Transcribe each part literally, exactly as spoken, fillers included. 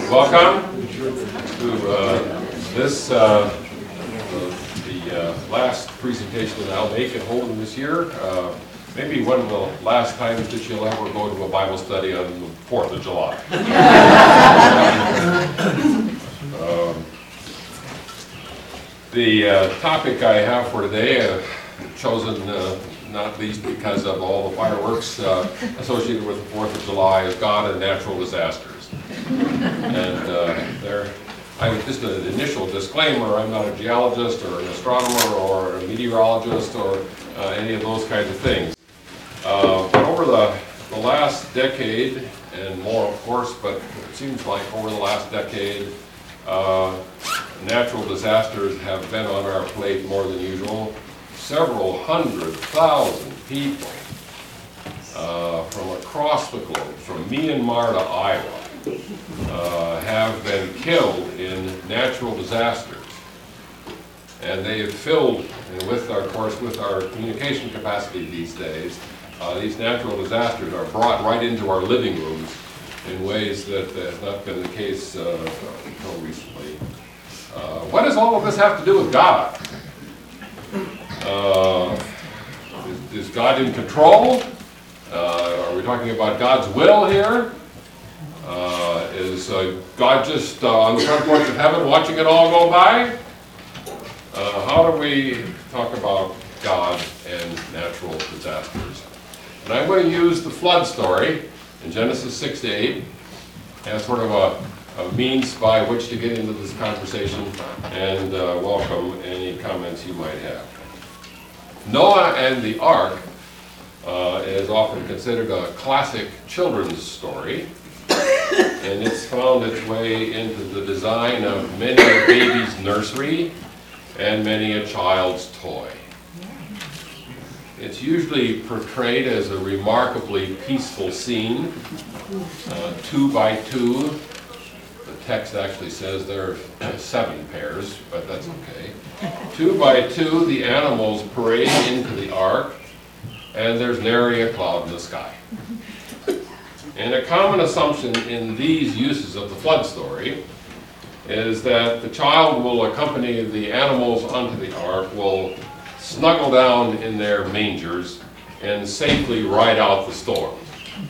Welcome to uh, this, uh, the uh, last presentation that I'll make and hold in this year. Uh, maybe one of the last times that you'll ever go to a Bible study on the fourth of July. um, the uh, topic I have for today, I've chosen uh, not least because of all the fireworks uh, associated with the fourth of July, is God and natural disasters. And uh, there, I just an initial disclaimer, I'm not a geologist or an astronomer or a meteorologist or uh, any of those kinds of things. Uh, but over the, the last decade, and more of course, but it seems like over the last decade, uh, natural disasters have been on our plate more than usual. Several hundred thousand people uh, from across the globe, from Myanmar to Iowa, uh, have been killed in natural disasters. And they have filled, and with our, of course, with our communication capacity these days, uh, these natural disasters are brought right into our living rooms in ways that has not been the case uh, until recently. Uh, what does all of this have to do with God? Uh, is, is God in control? Uh, are we talking about God's will here? Uh, is uh, God just uh, on the front porch of heaven watching it all go by? Uh, how do we talk about God and natural disasters? And I'm going to use the flood story in Genesis six to eight as sort of a, a means by which to get into this conversation, and uh, welcome any comments you might have. Noah and the Ark uh, is often considered a classic children's story, and it's found its way into the design of many a baby's nursery and many a child's toy. It's usually portrayed as a remarkably peaceful scene, uh, two by two. The text actually says there are seven pairs, but that's okay. Two by two, the animals parade into the ark, and there's nary a cloud in the sky. And a common assumption in these uses of the flood story is that the child will accompany the animals onto the ark, will snuggle down in their mangers, and safely ride out the storm.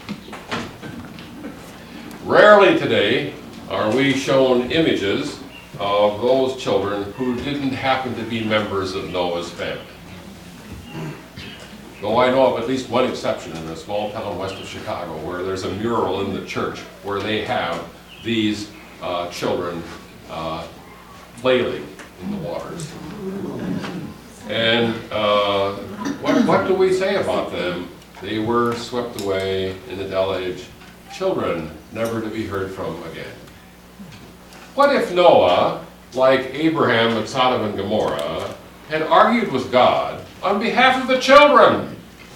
Rarely today are we shown images of those children who didn't happen to be members of Noah's family. Though I know of at least one exception in a small town west of Chicago where there's a mural in the church where they have these uh, children uh, flailing in the waters. And uh, what, what do we say about them? They were swept away in the deluge, children never to be heard from again. What if Noah, like Abraham at Sodom and Gomorrah, had argued with God on behalf of the children?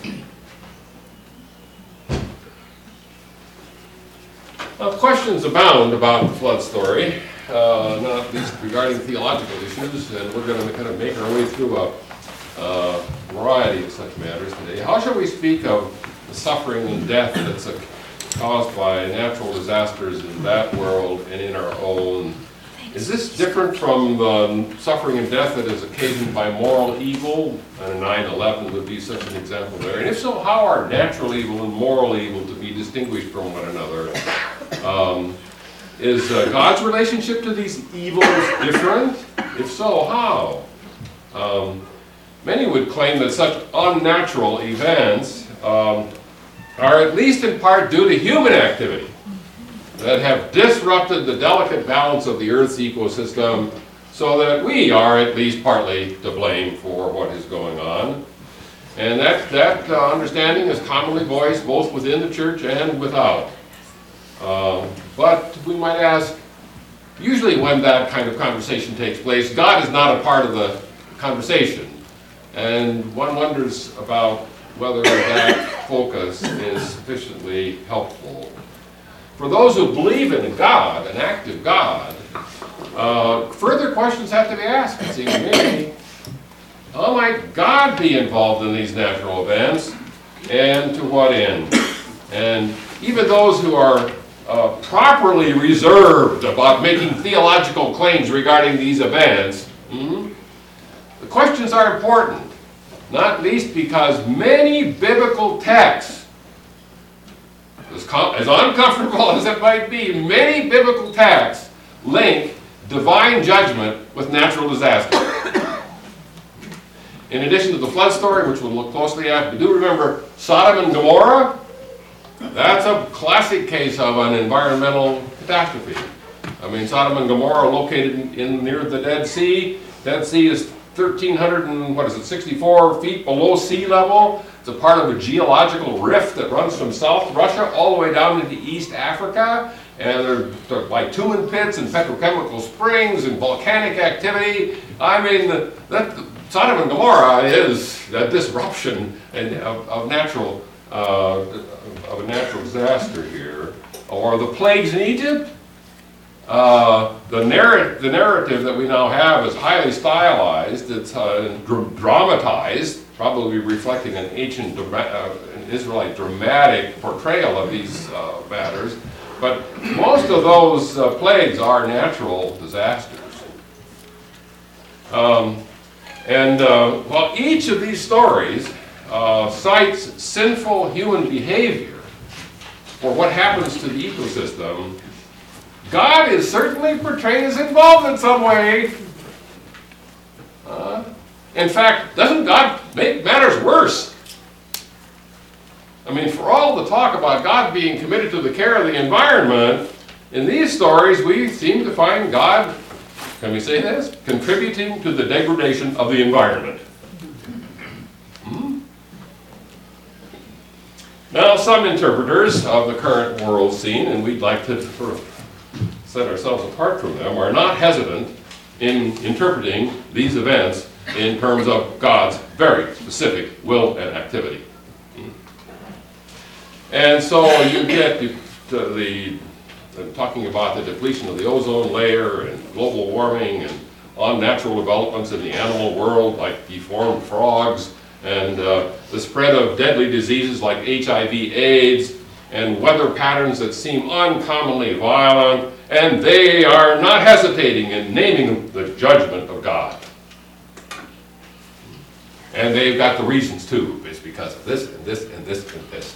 Now, questions abound about the flood story, uh, not least regarding theological issues, and we're going to kind of make our way through a uh, variety of such matters today. How shall we speak of the suffering and death that's a caused by natural disasters in that world and in our own? Is this different from the suffering and death that is occasioned by moral evil? And nine eleven would be such an example there. And if so, how are natural evil and moral evil to be distinguished from one another? Um, is uh, God's relationship to these evils different? If so, how? Um, many would claim that such unnatural events um, are at least in part due to human activity that have disrupted the delicate balance of the Earth's ecosystem, so that we are at least partly to blame for what is going on. And that, that uh, understanding is commonly voiced both within the church and without. Uh, but we might ask, usually when that kind of conversation takes place, God is not a part of the conversation. And one wonders about whether that focus is sufficiently helpful. For those who believe in God, an active God, uh, further questions have to be asked, it seems to me. How might God be involved in these natural events, and to what end? And even those who are uh, properly reserved about making theological claims regarding these events, mm, the questions are important, not least because many biblical texts, as, as uncomfortable as it might be, many biblical texts link divine judgment with natural disaster. In addition to the flood story, which we'll look closely at, we do remember Sodom and Gomorrah. That's a classic case of an environmental catastrophe. I mean, Sodom and Gomorrah are located in, in near the Dead Sea. Dead Sea is thirteen hundred and what is it, sixty-four feet below sea level. It's a part of a geological rift that runs from South Russia all the way down into East Africa. And there are bitumen pits and petrochemical springs and volcanic activity. I mean, that, Sodom and Gomorrah is a disruption and of, of natural uh, of a natural disaster here. Or the plagues in Egypt. Uh, the, narr the narrative that we now have is highly stylized. It's uh, dr dramatized, probably reflecting an ancient uh, an Israelite dramatic portrayal of these uh, matters. But most of those uh, plagues are natural disasters. Um, and uh, while each of these stories uh, cites sinful human behavior or what happens to the ecosystem, God is certainly portrayed as involved in some way. Uh, in fact, doesn't God make matters worse? I mean, for all the talk about God being committed to the care of the environment, in these stories we seem to find God, can we say this, contributing to the degradation of the environment. Hmm? Now, some interpreters of the current world scene, and we'd like to sort of set ourselves apart from them, are not hesitant in interpreting these events in terms of God's very specific will and activity. And so you get the, the, the talking about the depletion of the ozone layer and global warming and unnatural developments in the animal world like deformed frogs and uh, the spread of deadly diseases like H I V AIDS and weather patterns that seem uncommonly violent, and they are not hesitating in naming the judgment of God. And they've got the reasons too. It's because of this and this and this and this.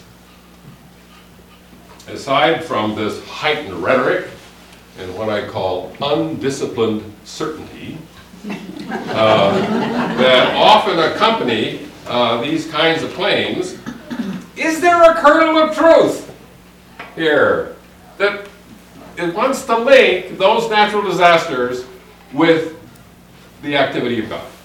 Aside from this heightened rhetoric and what I call undisciplined certainty uh, that often accompany uh, these kinds of claims, is there a kernel of truth here that it wants to link those natural disasters with the activity of God?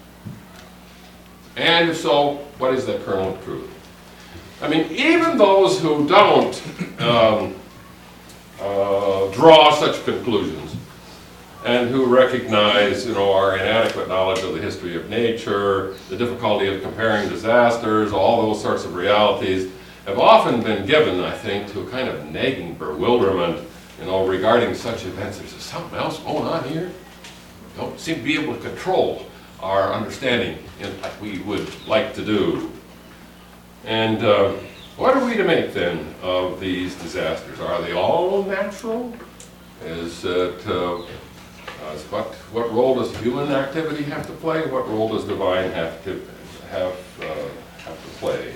And if so, what is that kernel of truth? I mean, even those who don't um, uh, draw such conclusions and who recognize, you know, our inadequate knowledge of the history of nature, the difficulty of comparing disasters, all those sorts of realities, have often been given, I think, to a kind of nagging bewilderment, you know, regarding such events. There's something else going on here. We don't seem to be able to control our understanding in like we would like to do. And uh, what are we to make then of these disasters? Are they all natural? Is it, uh, uh, what, what role does human activity have to play? What role does divine have to have, uh, have to play?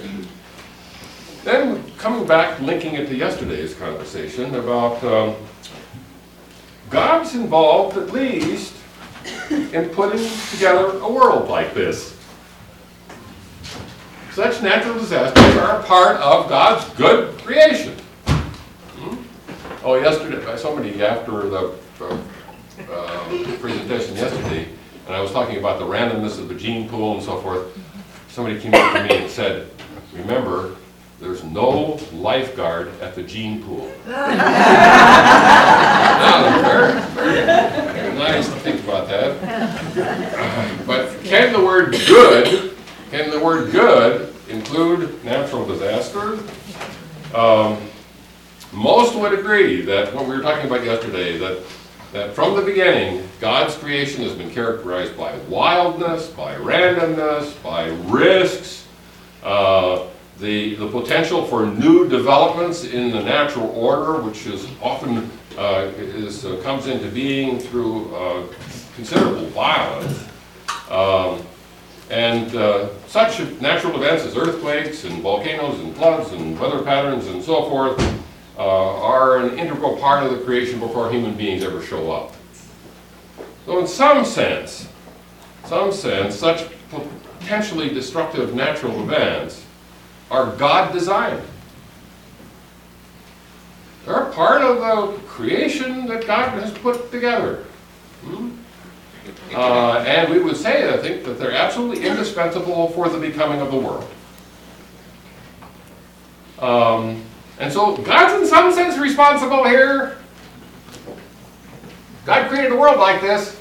Then coming back, linking it to yesterday's conversation about um, God's involved at least in putting together a world like this. Such natural disasters are a part of God's good creation. Hmm? Oh, yesterday, somebody after the uh, uh, presentation yesterday, and I was talking about the randomness of the gene pool and so forth, somebody came up to me and said, remember, there's no lifeguard at the gene pool. Now, very, very, very nice to think about that. Uh, but can the word good Can the word good include natural disasters? Um, most would agree that what we were talking about yesterday, that, that from the beginning, God's creation has been characterized by wildness, by randomness, by risks, uh, the, the potential for new developments in the natural order, which is often uh, is, uh, comes into being through uh, considerable violence. Um, and uh, such natural events as earthquakes and volcanoes and floods and weather patterns and so forth uh, are an integral part of the creation before human beings ever show up. So in some sense, some sense, such potentially destructive natural events are God-designed. They're part of the creation that God has put together. Hmm? Uh, and we would say, I think, that they're absolutely indispensable for the becoming of the world. Um, and so God's in some sense responsible here. God created a world like this.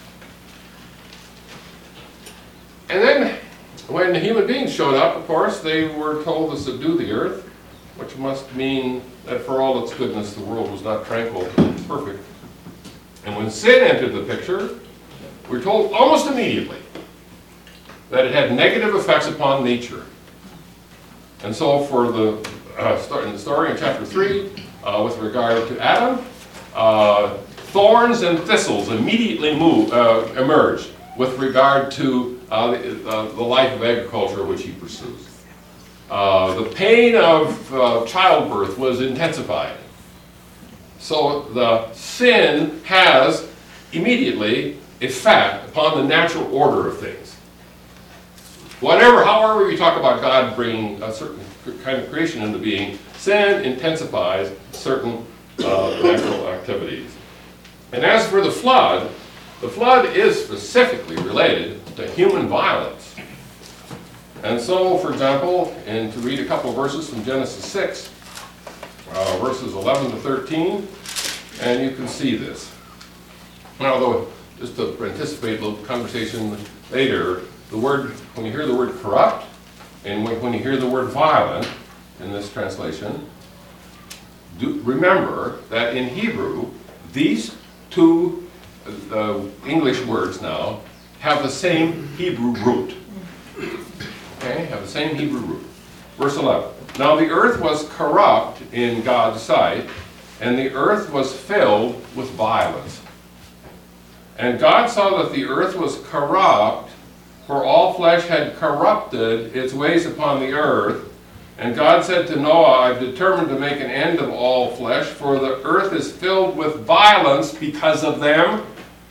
And then, when human beings showed up, of course, they were told to subdue the earth, which must mean that for all its goodness, the world was not tranquil and perfect. And when sin entered the picture, we're told almost immediately that it had negative effects upon nature. And so for the, uh, start, in the story in chapter three, uh, with regard to Adam, uh, thorns and thistles immediately move, uh, emerged with regard to uh, the, uh, the life of agriculture which he pursues. Uh, the pain of uh, childbirth was intensified. So the sin has immediately effect upon the natural order of things. Whatever, however we talk about God bringing a certain kind of creation into being, sin intensifies certain uh, natural activities. And as for the flood, the flood is specifically related to human violence. And so, for example, and to read a couple of verses from Genesis six, uh, verses eleven to thirteen, and you can see this. Now, though, just to anticipate a little conversation later, the word, when you hear the word corrupt, and when, when you hear the word violent in this translation, do remember that in Hebrew, these two uh, English words now have the same Hebrew root. Okay, have the same Hebrew root. Verse eleven. Now the earth was corrupt in God's sight, and the earth was filled with violence. And God saw that the earth was corrupt, for all flesh had corrupted its ways upon the earth. And God said to Noah, I've determined to make an end of all flesh, for the earth is filled with violence because of them.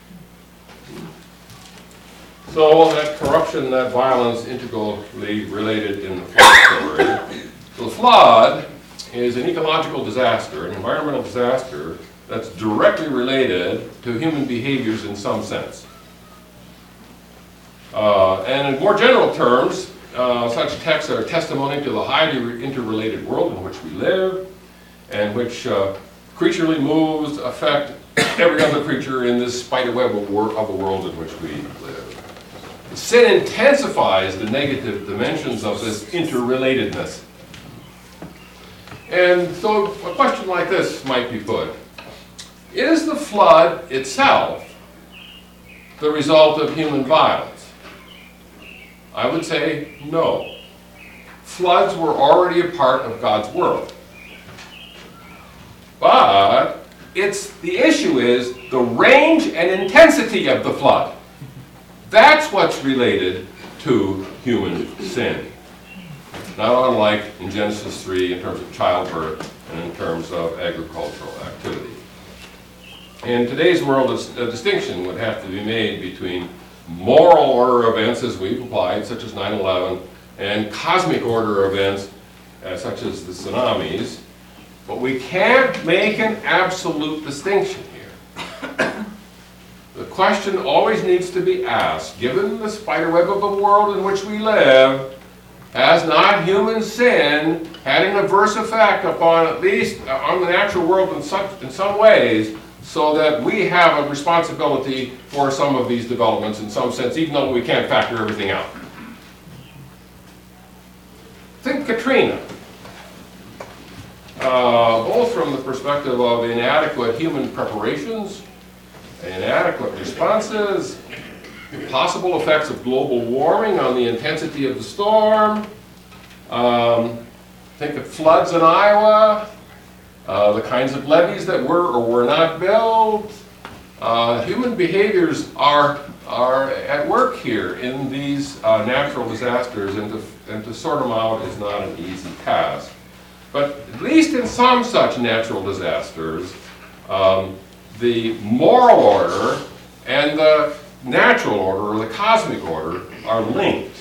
So that corruption, that violence, integrally related in the flood story. So the flood is an ecological disaster, an environmental disaster, that's directly related to human behaviors in some sense. Uh, and in more general terms, uh, such texts are a testimony to the highly interrelated world in which we live, and which uh, creaturely moves affect every other creature in this spiderweb of the world in which we live. Sin intensifies the negative dimensions of this interrelatedness. And so a question like this might be put. Is the flood itself the result of human violence? I would say no. Floods were already a part of God's world. But it's, the issue is the range and intensity of the flood. That's what's related to human sin. Not unlike in Genesis three in terms of childbirth and in terms of agricultural activity. In today's world, a distinction would have to be made between moral order events, as we've applied, such as nine eleven, and cosmic order events, uh, such as the tsunamis. But we can't make an absolute distinction here. The question always needs to be asked, given the spiderweb of the world in which we live, has not human sin had an adverse effect upon, at least uh, on the natural world in some, in some ways, so that we have a responsibility for some of these developments in some sense, even though we can't factor everything out? Think Katrina. Uh, both from the perspective of inadequate human preparations, inadequate responses, possible effects of global warming on the intensity of the storm, Um, think of floods in Iowa, uh, the kinds of levees that were or were not built. Uh, human behaviors are, are at work here in these uh, natural disasters, and to, and to sort them out is not an easy task. But at least in some such natural disasters, um, the moral order and the natural order, or the cosmic order, are linked.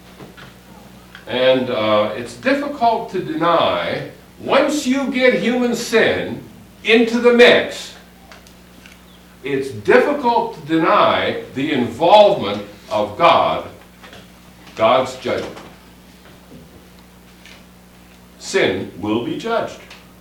And uh, it's difficult to deny, once you get human sin into the mix, it's difficult to deny the involvement of God, God's judgment. Sin will be judged.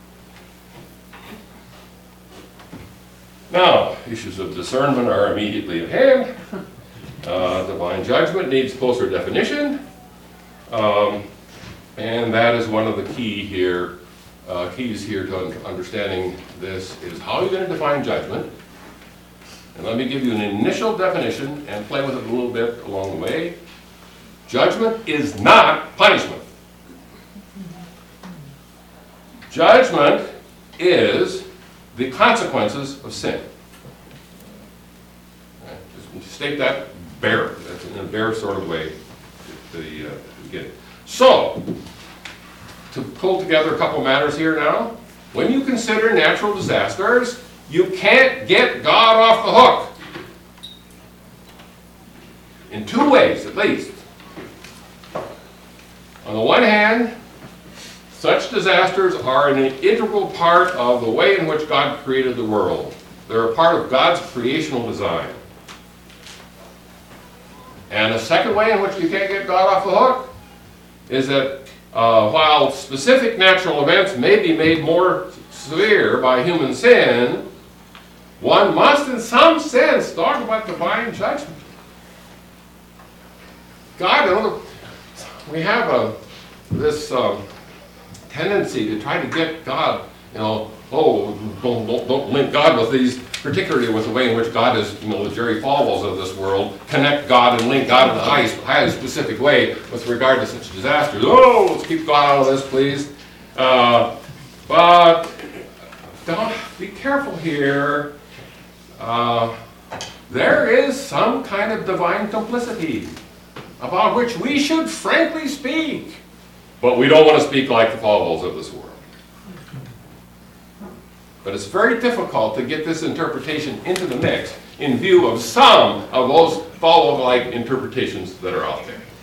Now, issues of discernment are immediately at hand. Uh, divine judgment needs closer definition. Um, and that is one of the key here, uh, keys here to un understanding this, is how are you going to define judgment? And let me give you an initial definition and play with it a little bit along the way. Judgment is not punishment. Judgment is the consequences of sin. Okay, just state that bare, that's in a bare sort of way to, to, uh, to begin. So, to pull together a couple matters here now, when you consider natural disasters, you can't get God off the hook. In two ways, at least. On the one hand, such disasters are an integral part of the way in which God created the world. They're a part of God's creational design. And a second way in which you can't get God off the hook is that uh, while specific natural events may be made more severe by human sin, one must in some sense talk about divine judgment. God, you know, we have a, this um, tendency to try to get God, you know, oh, don't, don't, don't link God with these, particularly with the way in which God is, you know, the Jerry Falwells of this world, connect God and link God in a highly, highly specific way with regard to such disasters. Oh, let's keep God out of this, please. Uh, but don't, be careful here. Uh, there is some kind of divine complicity about which we should frankly speak. But we don't want to speak like the Falwells of this world. But it's very difficult to get this interpretation into the mix in view of some of those Falwell-like interpretations that are out there.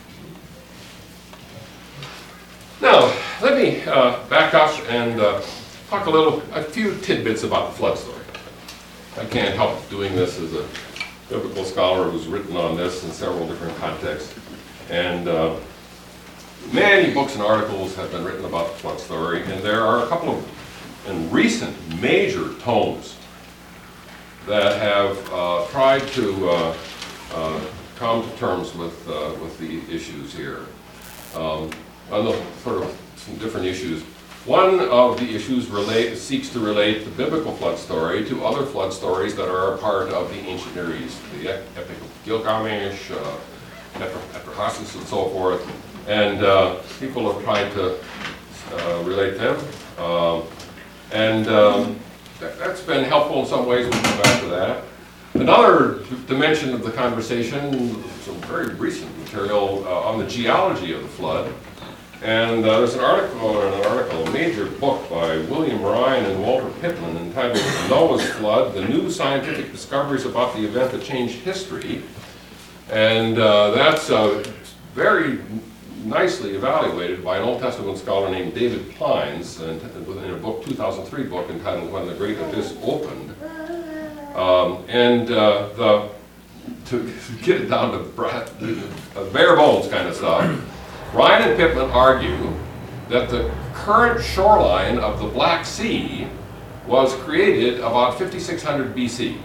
Now, let me uh, back up and uh, talk a little, a few tidbits about the flood story. I can't help doing this as a biblical scholar who's written on this in several different contexts. And uh, many books and articles have been written about the flood story, and there are a couple of and recent major tomes that have uh, tried to uh, uh, come to terms with, uh, with the issues here. Um, on the sort of some different issues. One of the issues relate, seeks to relate the biblical flood story to other flood stories that are a part of the ancient Near East, the Epic of Gilgamesh, uh, Atrahasis, and so forth. And uh, people have tried to uh, relate them. Um, and um, that, that's been helpful in some ways. We'll come back to that. Another dimension of the conversation, some very recent material uh, on the geology of the flood. And uh, there's an article, or an article, a major book by William Ryan and Walter Pittman entitled Noah's Flood, The New Scientific Discoveries About the Event That Changed History. And uh, that's uh, very nicely evaluated by an Old Testament scholar named David Plines in a book, two thousand three book entitled When the Great Abyss Opened. Um, and uh, the, to get it down to bare bones kind of stuff, Ryan and Pittman argue that the current shoreline of the Black Sea was created about fifty-six hundred B C.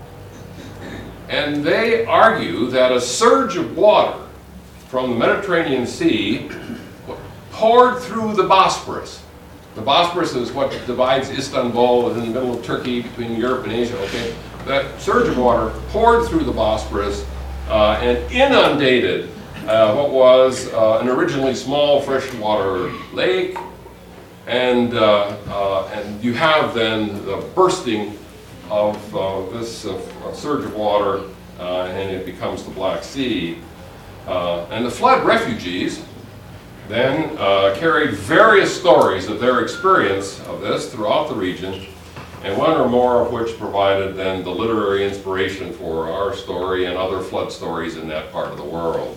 And they argue that a surge of water from the Mediterranean Sea poured through the Bosporus. The Bosporus is what divides Istanbul in the middle of Turkey between Europe and Asia, okay? That surge of water poured through the Bosporus uh, and inundated uh, what was uh, an originally small freshwater lake, and uh, uh, and you have then the bursting of uh, this uh, surge of water, uh, and it becomes the Black Sea. Uh, and the flood refugees then uh, carried various stories of their experience of this throughout the region, and one or more of which provided then the literary inspiration for our story and other flood stories in that part of the world.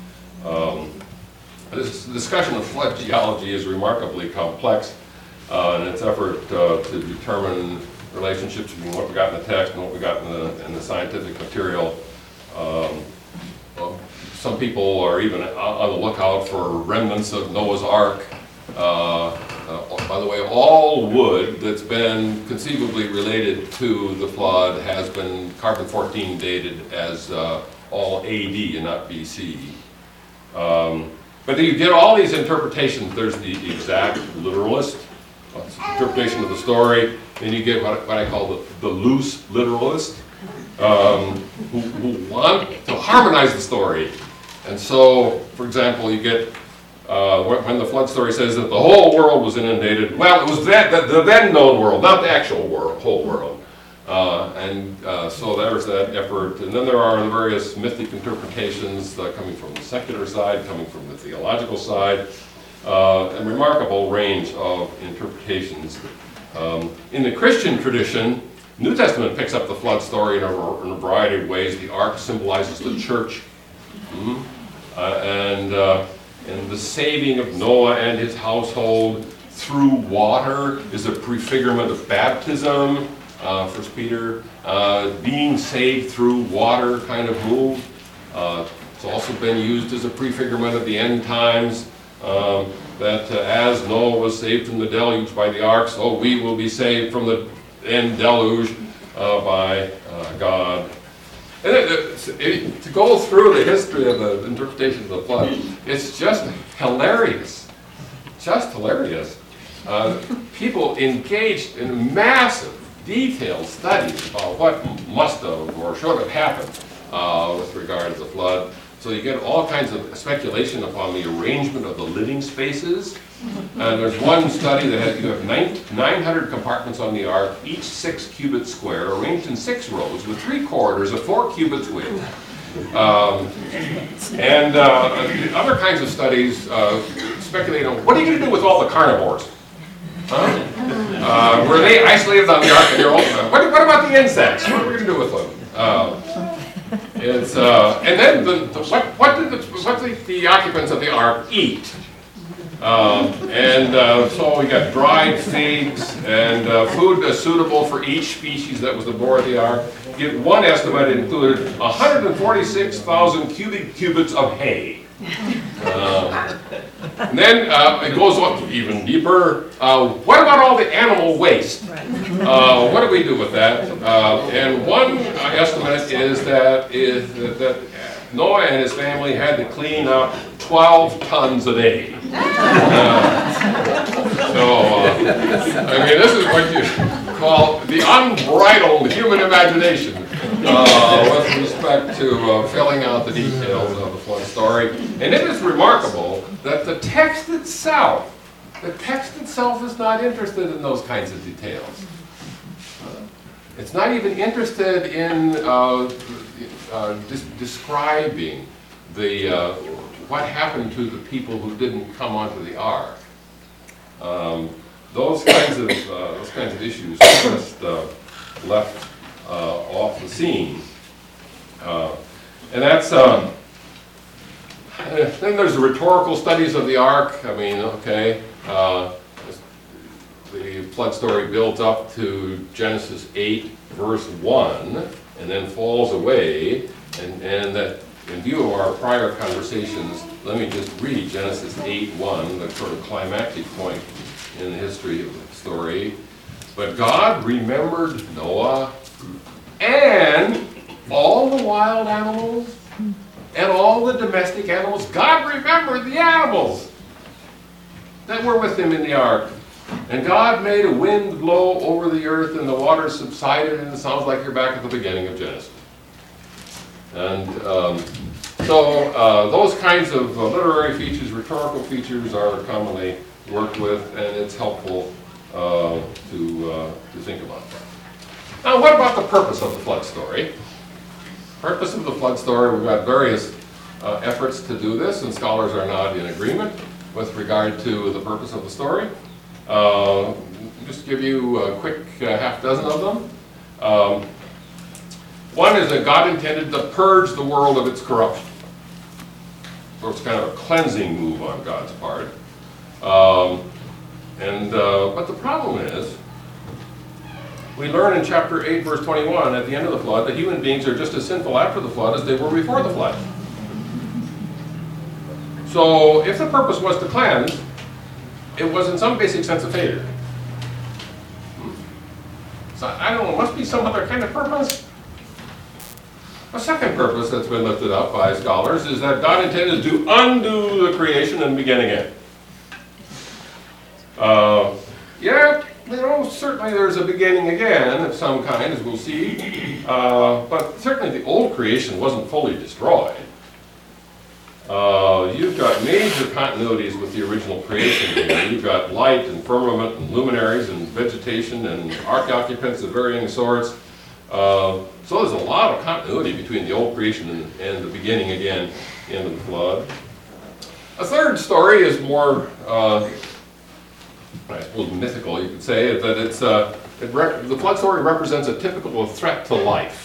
Um, this discussion of flood geology is remarkably complex uh, in its effort uh, to determine relationships between what we got in the text and what we got in the, in the scientific material. Um, well, some people are even on the lookout for remnants of Noah's Ark. Uh, uh, by the way, all wood that's been conceivably related to the flood has been carbon fourteen dated as uh, all A D and not B C. Um, but then you get all these interpretations. There's the exact literalist interpretation of the story. Then you get what, what I call the, the loose literalist, um, who, who want to harmonize the story. And so, for example, you get uh, when the flood story says that the whole world was inundated. Well, it was that, the, the then known world, not the actual world, whole world. Uh, and uh, so there's that effort. And then there are the various mythic interpretations uh, coming from the secular side, coming from the theological side, uh, and remarkable range of interpretations. Um, in the Christian tradition, New Testament picks up the flood story in a, in a variety of ways. The ark symbolizes the church. Mm-hmm. uh, and, uh, and the saving of Noah and his household through water is a prefigurement of baptism. Uh, First Peter, uh, being saved through water kind of move. Uh, it's also been used as a prefigurement of the end times, um, that uh, as Noah was saved from the deluge by the ark, so we will be saved from the end deluge uh, by uh, God. And it, it, it, to go through the history of the interpretation of the flood, it's just hilarious. Just hilarious. Uh, people engaged in massive, detailed studies about what must have or should have happened uh, with regard to the flood. So you get all kinds of speculation upon the arrangement of the living spaces. And there's one study that has, you have nine hundred compartments on the ark, each six cubits square, arranged in six rows with three corridors of four cubits width. Um, and uh, other kinds of studies uh, speculate on what are you going to do with all the carnivores? Huh? Uh, were they isolated on the ark in their own? Uh, what, what about the insects? What are we going to do with them? Uh, it's uh, and then the, the, what, what did the, what did the occupants of the ark eat? Um, and uh, so we got dried figs and uh, food uh, suitable for each species that was aboard the ark. Get one estimate included one hundred forty-six thousand cubic cubits of hay. Uh, and then uh, it goes on even deeper. Uh, what about all the animal waste? Uh, what do we do with that? Uh, and one uh, estimate is that, is that, that Noah and his family had to clean up twelve tons a day. Uh, so, uh, I mean, this is what you call the unbridled human imagination uh, with respect to uh, filling out the details of the flood story. And it is remarkable that the text itself, the text itself is not interested in those kinds of details. Uh, it's not even interested in uh, uh, des describing the uh, what happened to the people who didn't come onto the ark. Um, those kinds of uh, those kinds of issues are just uh, left uh, off the scene, uh, and that's. Uh, then there's the rhetorical studies of the ark. I mean, okay, uh, the flood story builds up to Genesis eight, verse one, and then falls away, and and that. In view of our prior conversations, let me just read Genesis eight one, the sort of climactic point in the history of the story. But God remembered Noah and all the wild animals and all the domestic animals. God remembered the animals that were with him in the ark. And God made a wind blow over the earth and the waters subsided, and it sounds like you're back at the beginning of Genesis. And um, So uh, those kinds of uh, literary features, rhetorical features are commonly worked with, and it's helpful uh, to, uh, to think about that. Now, what about the purpose of the flood story? Purpose of the flood story, we've got various uh, efforts to do this, and scholars are not in agreement with regard to the purpose of the story. Uh, just give you a quick uh, half dozen of them. Um, one is that God intended to purge the world of its corruption. So it's kind of a cleansing move on God's part. Um, and uh, but the problem is, we learn in chapter eight, verse twenty-one, at the end of the flood, that human beings are just as sinful after the flood as they were before the flood. So if the purpose was to cleanse, it was in some basic sense a failure. So I don't know, must be some other kind of purpose. A second purpose that's been lifted up by scholars is that God intended to undo the creation and begin again. Uh, yeah, you know, certainly there's a beginning again of some kind, as we'll see. Uh, but certainly the old creation wasn't fully destroyed. Uh, you've got major continuities with the original creation here. You've got light and firmament and luminaries and vegetation and ark occupants of varying sorts. Uh, so there's a lot of continuity between the old creation and, and the beginning again in the flood. A third story is more, uh, I suppose, mythical, you could say, that it's, uh, it the flood story represents a typical threat to life.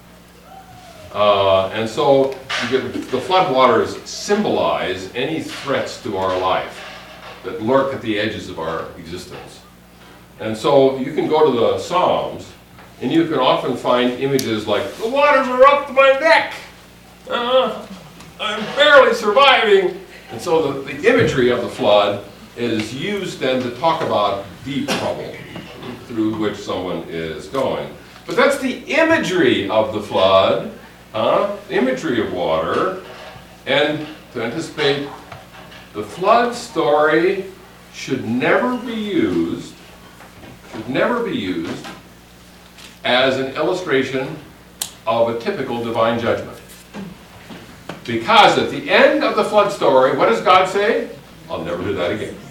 Uh, and so you get, the floodwaters symbolize any threats to our life that lurk at the edges of our existence. And so you can go to the Psalms, and you can often find images like, the waters are up to my neck! Uh, I'm barely surviving! And so the, the imagery of the flood is used then to talk about deep trouble through which someone is going. But that's the imagery of the flood. Uh, imagery of water, and to anticipate, the flood story should never be used, should never be used as an illustration of a typical divine judgment. Because at the end of the flood story, what does God say? I'll never do that again.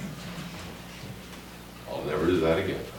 I'll never do that again.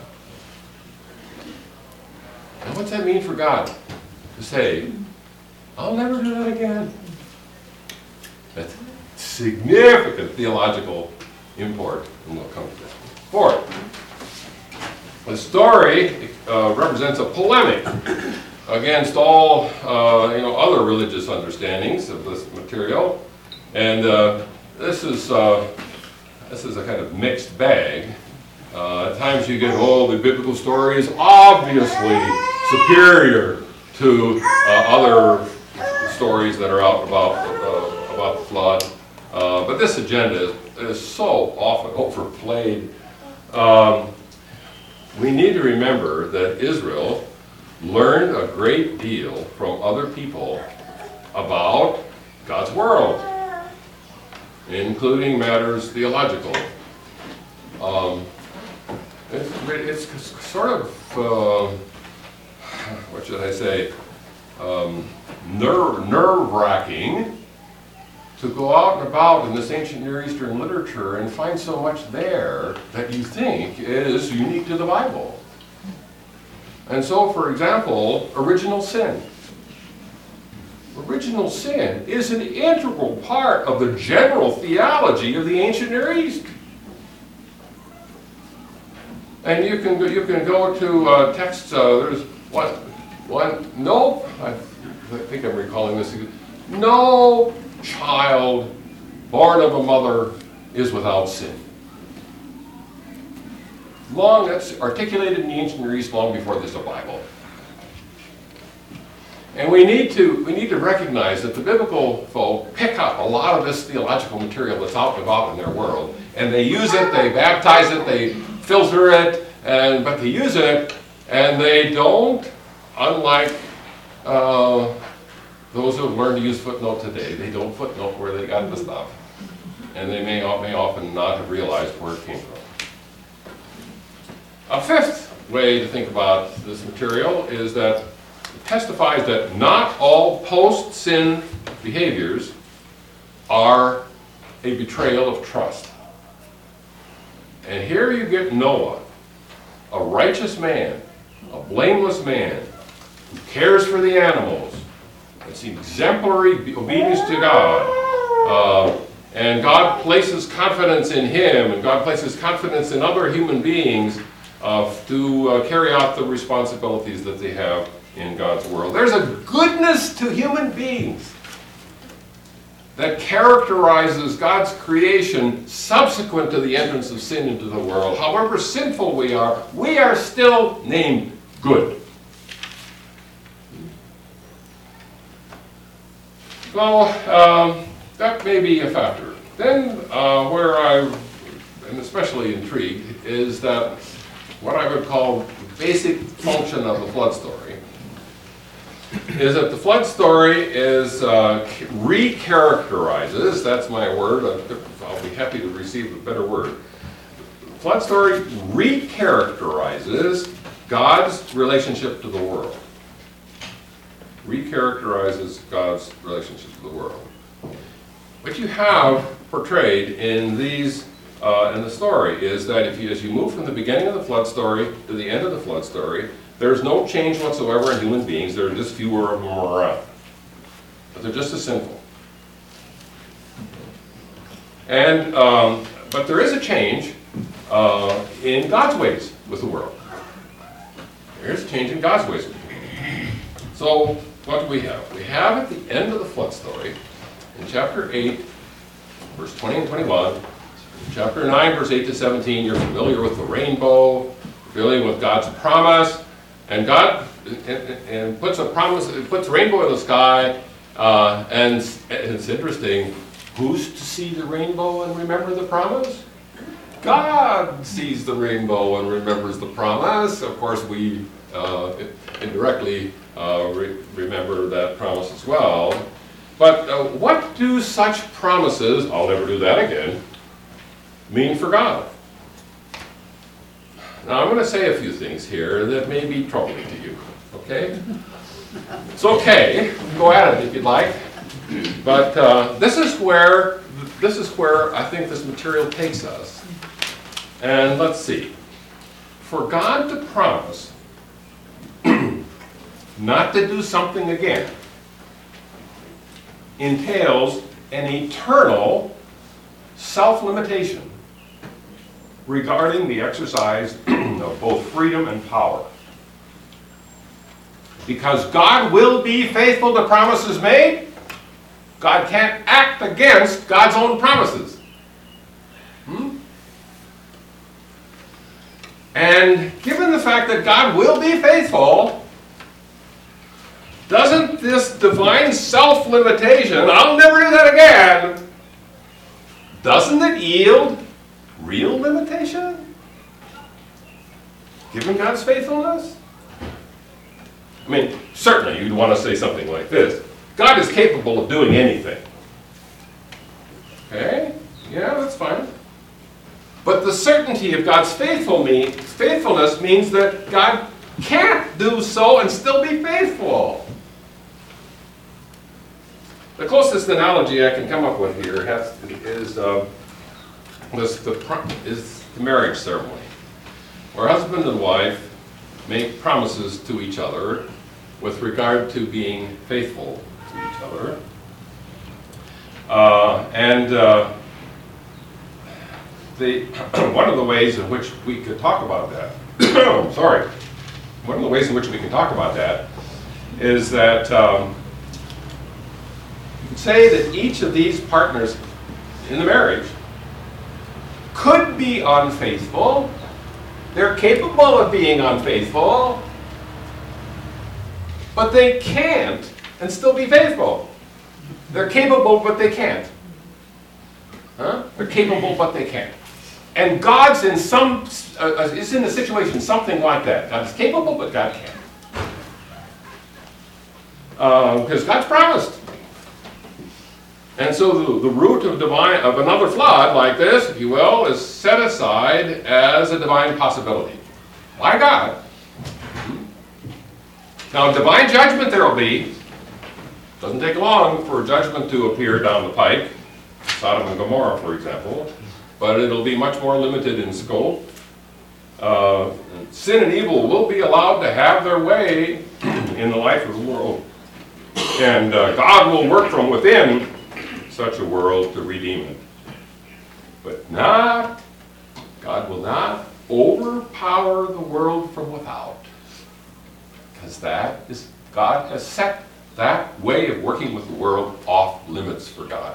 And what's that mean for God to say, I'll never do that again? That's significant theological import, and we'll come to that. Fourth, the story uh, represents a polemic against all uh, you know, other religious understandings of this material, and uh, this is uh, this is a kind of mixed bag. Uh, at times you get, oh, the biblical story is obviously superior to uh, other stories that are out about, uh, about the flood. Uh, but this agenda is, is so often overplayed. Um, we need to remember that Israel learned a great deal from other people about God's world, including matters theological. Um, it's, it's sort of, uh, what should I say, um, nerve, nerve-wracking to go out and about in this ancient Near Eastern literature and find so much there that you think is unique to the Bible. And so, for example, original sin. Original sin is an integral part of the general theology of the ancient Near East. And you can go, you can go to uh, texts, uh, there's one, one, no, I think I'm recalling this, no child born of a mother is without sin. Long, that's articulated in the ancient Near East long before there's a Bible. And we need to, we need to recognize that the biblical folk pick up a lot of this theological material that's out and about in their world, and they use it, they baptize it, they filter it, and but they use it, and they don't, unlike uh, those who have learned to use footnote today, they don't footnote where they got the stuff. And they may, may often not have realized where it came from. A fifth way to think about this material is that it testifies that not all post-sin behaviors are a betrayal of trust. And here you get Noah, a righteous man, a blameless man, who cares for the animals, it's exemplary obedience to God, uh, and God places confidence in him, and God places confidence in other human beings uh, to uh, carry out the responsibilities that they have in God's world. There's a goodness to human beings that characterizes God's creation subsequent to the entrance of sin into the world. However sinful we are, we are still named good. So, um, that may be a factor. Then, uh, where I am especially intrigued is that what I would call the basic function of the flood story is that the flood story is uh, re-characterizes, that's my word, I'll be happy to receive a better word. The flood story re-characterizes God's relationship to the world. Re-characterizes God's relationship to the world. What you have portrayed in these, uh, in the story is that if you, as you move from the beginning of the flood story to the end of the flood story, there's no change whatsoever in human beings. There are just fewer of them around. But they're just as sinful. And, um, but there is a change uh, in God's ways with the world. There is a change in God's ways with the world. So, what do we have? We have at the end of the flood story, in chapter eight, verse twenty and twenty-one, chapter nine, verse eight to seventeen, you're familiar with the rainbow, familiar with God's promise, and God and, and puts a promise, puts a rainbow in the sky, uh, and, and it's interesting, who's to see the rainbow and remember the promise? God sees the rainbow and remembers the promise. Of course, we uh, indirectly uh, re remember that promise as well. But uh, what do such promises, I'll never do that again, mean for God? Now I'm going to say a few things here that may be troubling to you, okay? It's okay, go at it if you'd like. But uh, this is where, this is where I think this material takes us. And let's see. For God to promise not to do something again entails an eternal self-limitation regarding the exercise of both freedom and power. Because God will be faithful to promises made, God can't act against God's own promises. Hmm? And given the fact that God will be faithful, doesn't this divine self-limitation, I'll never do that again, doesn't it yield real limitation? Given God's faithfulness? I mean, certainly you'd want to say something like this. God is capable of doing anything. Okay? Yeah, that's fine. But the certainty of God's faithful mean, faithfulness means that God can't do so and still be faithful. The closest analogy I can come up with here has, is, uh, this, the, is the marriage ceremony, where husband and wife make promises to each other with regard to being faithful to each other. Uh, and uh, the, one of the ways in which we could talk about that, sorry, one of the ways in which we can talk about that is that um, you could say that each of these partners in the marriage could be unfaithful. They're capable of being unfaithful, but they can't and still be faithful. They're capable, but they can't. Huh? They're capable, but they can't. And God's in some, uh, is in a situation something like that. God's capable, but God can't. Because uh, God's promised. And so the, the root of divine of another flood like this, if you will, is set aside as a divine possibility by God. Now, divine judgment there will be. Doesn't take long for judgment to appear down the pike. Sodom and Gomorrah, for example, but it'll be much more limited in scope. Uh, sin and evil will be allowed to have their way in the life of the world. And uh, God will work from within such a world to redeem it. But not, God will not overpower the world from without. Because that is, God has set that way of working with the world off limits for God.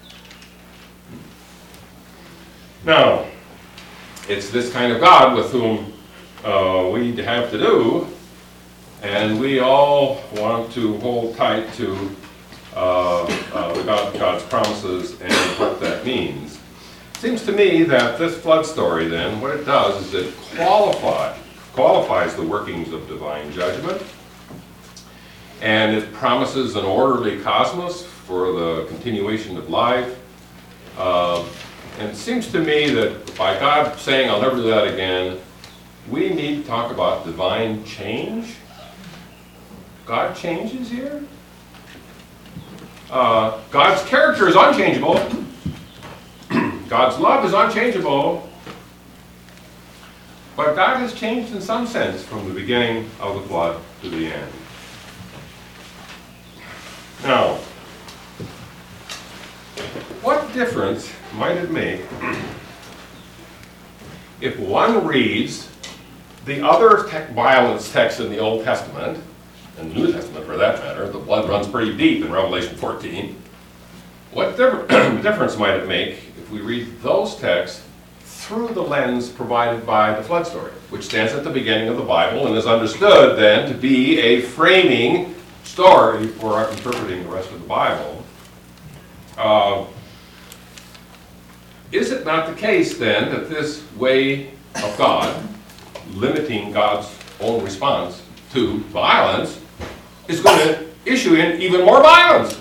Now, it's this kind of God with whom uh, we have to do, and we all want to hold tight to uh, uh, God, God's promises and what that means. It seems to me that this flood story, then, what it does is it qualify, qualifies the workings of divine judgment, and it promises an orderly cosmos for the continuation of life. Uh, and it seems to me that by God saying, I'll never do that again, we need to talk about divine change. God changes here. Uh, God's character is unchangeable. God's love is unchangeable. But God has changed in some sense from the beginning of the flood to the end. Now, what difference might it make if one reads the other te- violence texts in the Old Testament, and the New Testament for that matter? The blood runs pretty deep in Revelation fourteen. What differ- difference might it make if we read those texts through the lens provided by the flood story, which stands at the beginning of the Bible and is understood then to be a framing story for our interpreting the rest of the Bible? Uh, is it not the case then that this way of God, limiting God's own response to violence, is going to issue in even more violence?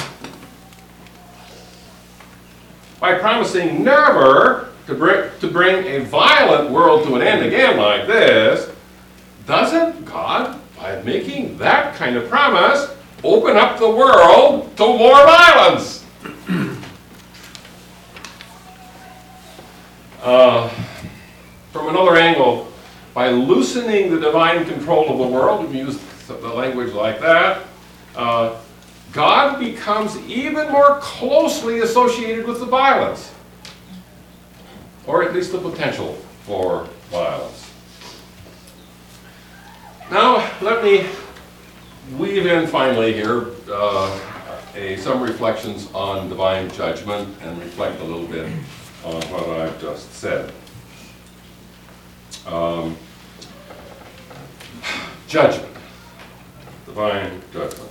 By promising never to bring, to bring a violent world to an end again like this, doesn't God, by making that kind of promise, open up the world to more violence? uh, from another angle, by loosening the divine control of the world, we use the language like that, uh, God becomes even more closely associated with the violence, or at least the potential for violence. Now, let me weave in finally here uh, a, some reflections on divine judgment and reflect a little bit on what I've just said. Um, judgment, divine judgment.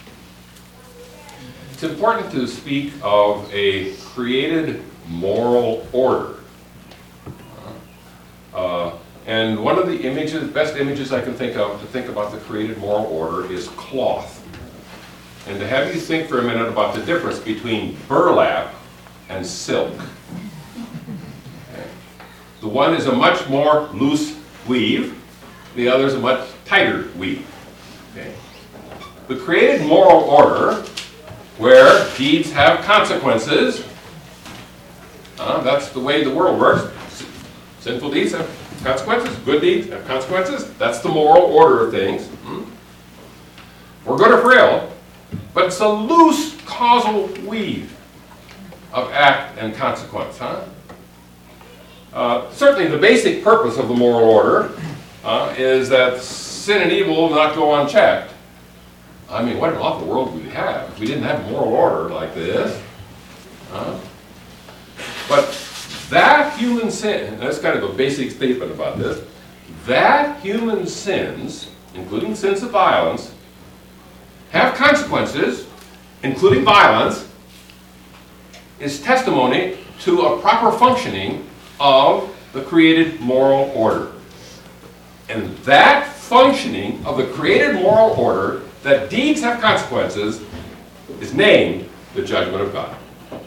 It's important to speak of a created moral order. Uh, and one of the images, best images I can think of to think about the created moral order is cloth. And to have you think for a minute about the difference between burlap and silk. Okay. The one is a much more loose weave, the other is a much tighter weave. Okay. The created moral order, where deeds have consequences, uh, that's the way the world works. Sinful deeds have consequences, good deeds have consequences. That's the moral order of things. Hmm? For good or for ill, but it's a loose causal weave of act and consequence. Huh? Uh, certainly the basic purpose of the moral order uh, is that sin and evil will not go unchecked. I mean, what an awful world we'd have if we didn't have moral order like this. Huh? But that human sin, and that's kind of a basic statement about this, that human sins, including sins of violence, have consequences, including violence, is testimony to a proper functioning of the created moral order. And that functioning of the created moral order, that deeds have consequences, is named the judgment of God.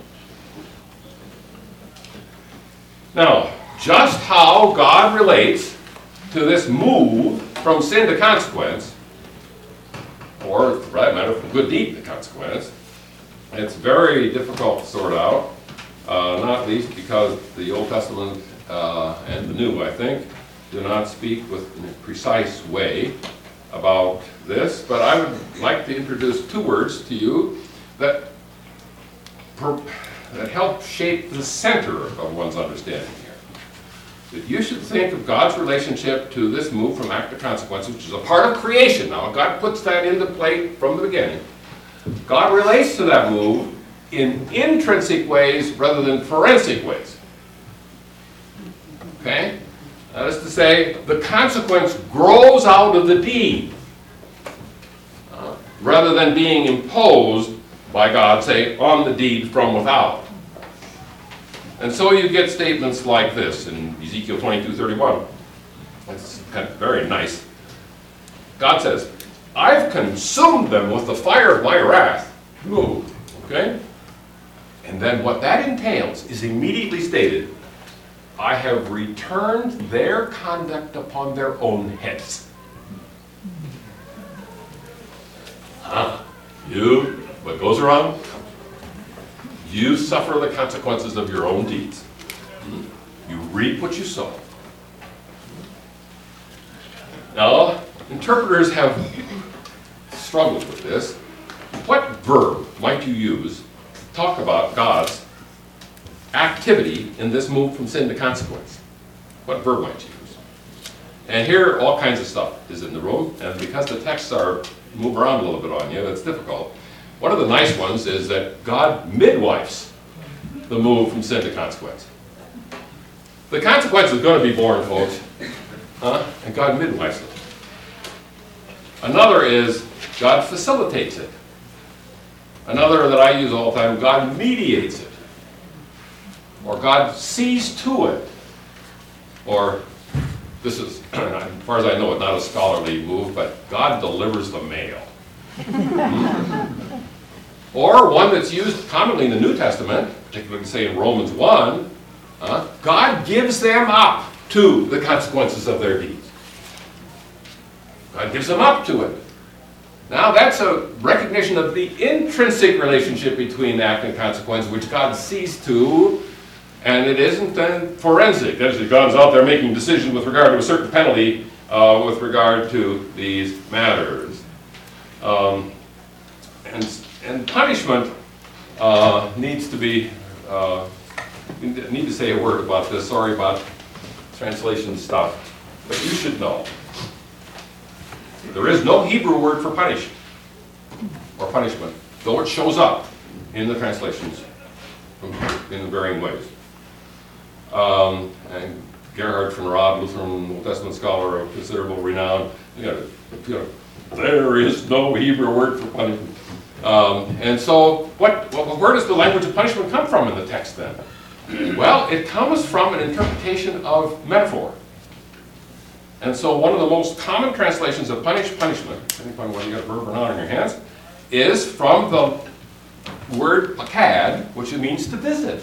Now, just how God relates to this move from sin to consequence, or for that matter, from good deed to consequence, it's very difficult to sort out. uh, not least because the Old Testament uh, and the New, I think, do not speak with in a precise way about this, but I would like to introduce two words to you that, per, that help shape the center of one's understanding here. That you should think of God's relationship to this move from act to consequence, which is a part of creation. Now, God puts that into play from the beginning. God relates to that move in intrinsic ways rather than forensic ways. Okay? That is to say, the consequence grows out of the deed, uh, rather than being imposed by God, say, on the deed from without. And so you get statements like this in Ezekiel twenty-two thirty-one. It's kind of very nice. God says, I've consumed them with the fire of my wrath. Ooh, okay? And then what that entails is immediately stated, I have returned their conduct upon their own heads. Huh? You, what goes around, you suffer the consequences of your own deeds. You reap what you sow. Now, interpreters have struggled with this. What verb might you use to talk about God's activity in this move from sin to consequence? What verb might you use? And here, all kinds of stuff is in the room, and because the texts are move around a little bit on you, it's difficult. One of the nice ones is that God midwifes the move from sin to consequence. The consequence is going to be born, folks, huh? And God midwifes it. Another is God facilitates it. Another that I use all the time, God mediates it. Or God sees to it. Or, this is, as far as I know, it's not a scholarly move, but God delivers the mail. Hmm? Or one that's used commonly in the New Testament, particularly say in Romans one, uh, God gives them up to the consequences of their deeds. God gives them up to it. Now that's a recognition of the intrinsic relationship between act and consequence, which God sees to, and it isn't then forensic. That is, God's out there making decisions with regard to a certain penalty uh, with regard to these matters. Um, and, and punishment uh, needs to be, uh, I need to say a word about this, sorry about translation stuff, but you should know. There is no Hebrew word for punish or punishment, though it shows up in the translations in varying ways. Um, and Gerhard von Rad, Lutheran Old Testament scholar of considerable renown, you know, you know, there is no Hebrew word for punishment. Um, and so, what, well, where does the language of punishment come from in the text then? Well, it comes from an interpretation of metaphor. And so one of the most common translations of punish, punishment, depending upon whether you got a verb or not in your hands, is from the word akad, which it means to visit.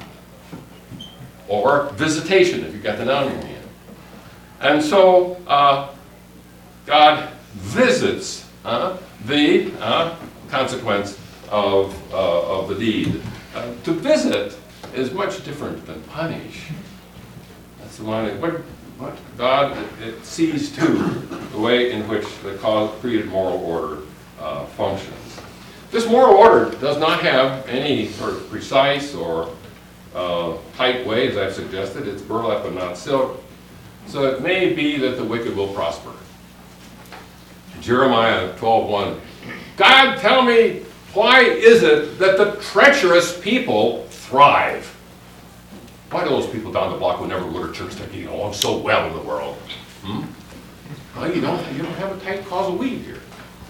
Or visitation, if you've got the noun in your hand. And so uh, God visits uh, the uh, consequence of, uh, of the deed. Uh, to visit is much different than punish. That's the one. What, what God it, it sees to the way in which the cause, created moral order uh, functions. This moral order does not have any sort of precise or uh, tight way, as I've suggested. It's burlap and not silk. So it may be that the wicked will prosper. Jeremiah twelve one. God, tell me, why is it that the treacherous people thrive? Why do those people down the block who never go to church start getting along so well in the world? Hmm? Well, you don't, you don't have a tight causal weave here.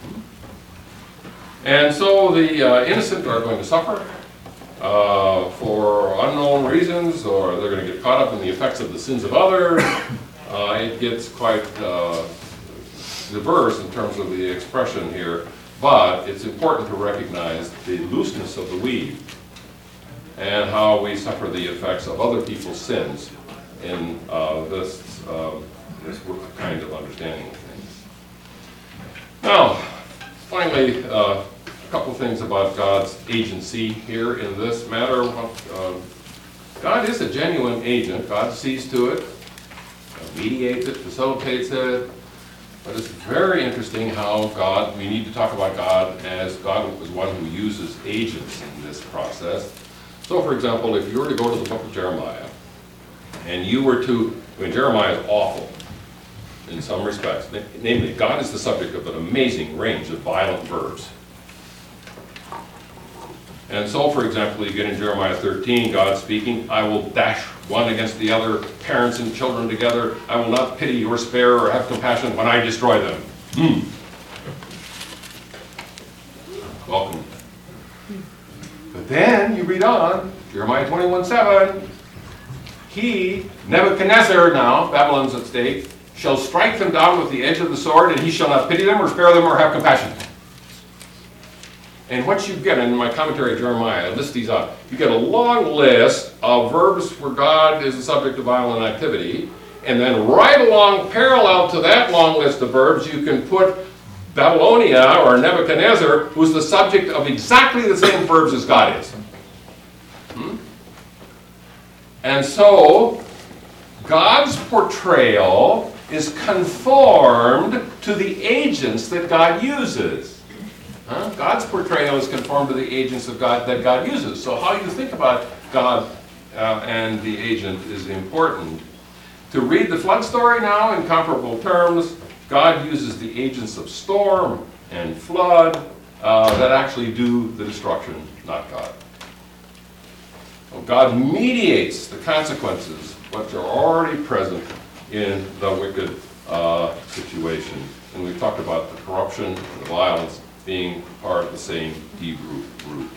Hmm? And so the uh, innocent are going to suffer uh, for unknown reasons, or they're going to get caught up in the effects of the sins of others. Uh, it gets quite uh, diverse in terms of the expression here, but it's important to recognize the looseness of the weave and how we suffer the effects of other people's sins in uh, this, um, this kind of understanding of things. Now, finally, uh, a couple things about God's agency here in this matter. Uh, God is a genuine agent. God sees to it, mediates it, facilitates it. But it's very interesting how God, we need to talk about God as God is one who uses agents in this process. So for example, if you were to go to the book of Jeremiah, and you were to, I mean, Jeremiah is awful in some respects. Namely, God is the subject of an amazing range of violent verbs. And so, for example, you get in Jeremiah thirteen, God speaking, I will dash one against the other, parents and children together. I will not pity or spare or have compassion when I destroy them. Mm. Welcome. But then you read on, Jeremiah twenty-one seven. He, Nebuchadnezzar now, Babylon's at stake, shall strike them down with the edge of the sword, and he shall not pity them or spare them or have compassion. And what you get in my commentary of Jeremiah, I list these out. You get a long list of verbs where God is the subject of violent activity, and then right along parallel to that long list of verbs, you can put Babylonia or Nebuchadnezzar, who's the subject of exactly the same verbs as God is. Hmm? And so, God's portrayal is conformed to the agents that God uses. Huh? God's portrayal is conformed to the agents of God that God uses. So how you think about God uh, and the agent is important. To read the flood story now in comparable terms, God uses the agents of storm and flood uh, that actually do the destruction, not God. So God mediates the consequences which are already present in the wicked uh, situation. And we've talked about the corruption, the violence, being part of the same Hebrew root.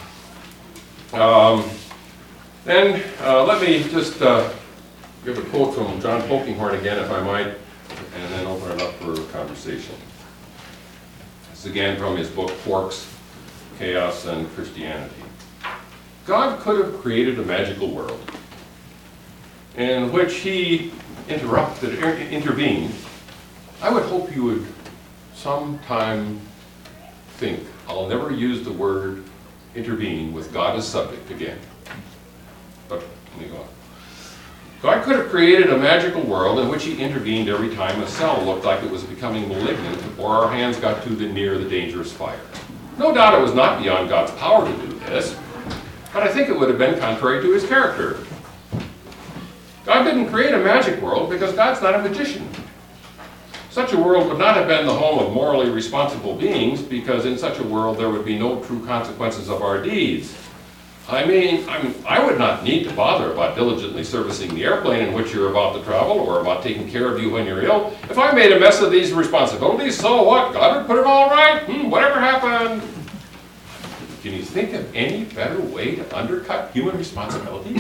Um, then uh, let me just uh, give a quote from John Polkinghorne again, if I might, and then open it up for conversation. This is again from his book, Quarks, Chaos and Christianity. God could have created a magical world in which he interrupted, intervened. I would hope you would sometime think, I'll never use the word intervene with God as subject again. But let me go on. God could have created a magical world in which he intervened every time a cell looked like it was becoming malignant or our hands got too near the dangerous fire. No doubt it was not beyond God's power to do this, but I think it would have been contrary to his character. God didn't create a magic world because God's not a magician. Such a world would not have been the home of morally responsible beings, because in such a world there would be no true consequences of our deeds. I mean, I mean, I would not need to bother about diligently servicing the airplane in which you're about to travel, or about taking care of you when you're ill. If I made a mess of these responsibilities, so what? God would put it all right. Hmm, whatever happened. Can you think of any better way to undercut human responsibility?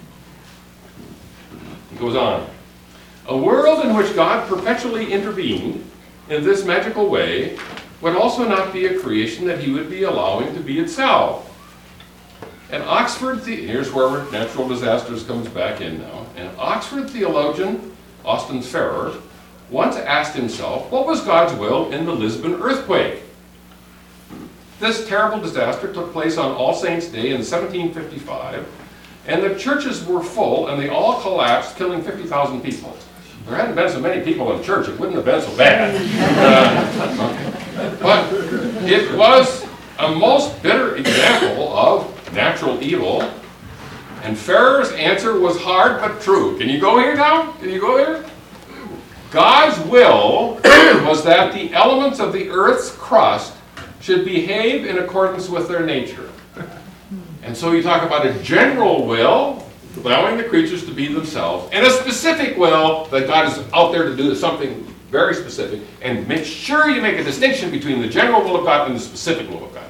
It goes on. A world in which God perpetually intervened in this magical way would also not be a creation that he would be allowing to be itself. An Oxford, the here's where natural disasters comes back in now. An Oxford theologian, Austin Farrer, once asked himself, what was God's will in the Lisbon earthquake? This terrible disaster took place on All Saints' Day in seventeen fifty-five, and the churches were full, and they all collapsed, killing fifty thousand people. If there hadn't been so many people in church, it wouldn't have been so bad. Uh, but it was a most bitter example of natural evil, and Farrer's answer was hard but true. Can you go here now? Can you go here? God's will was that the elements of the earth's crust should behave in accordance with their nature. And so you talk about a general will, allowing the creatures to be themselves, and a specific will that God is out there to do something very specific, and make sure you make a distinction between the general will of God and the specific will of God.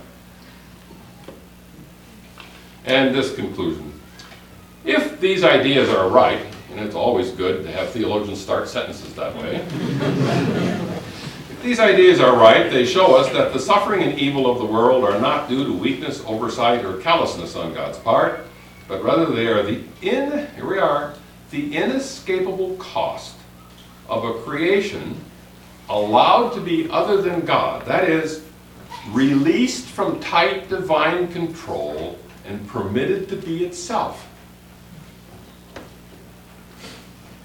And this conclusion. If these ideas are right, and it's always good to have theologians start sentences that way, if these ideas are right, they show us that the suffering and evil of the world are not due to weakness, oversight, or callousness on God's part, but rather they are the in, here we are, the inescapable cost of a creation allowed to be other than God. That is, released from tight divine control and permitted to be itself.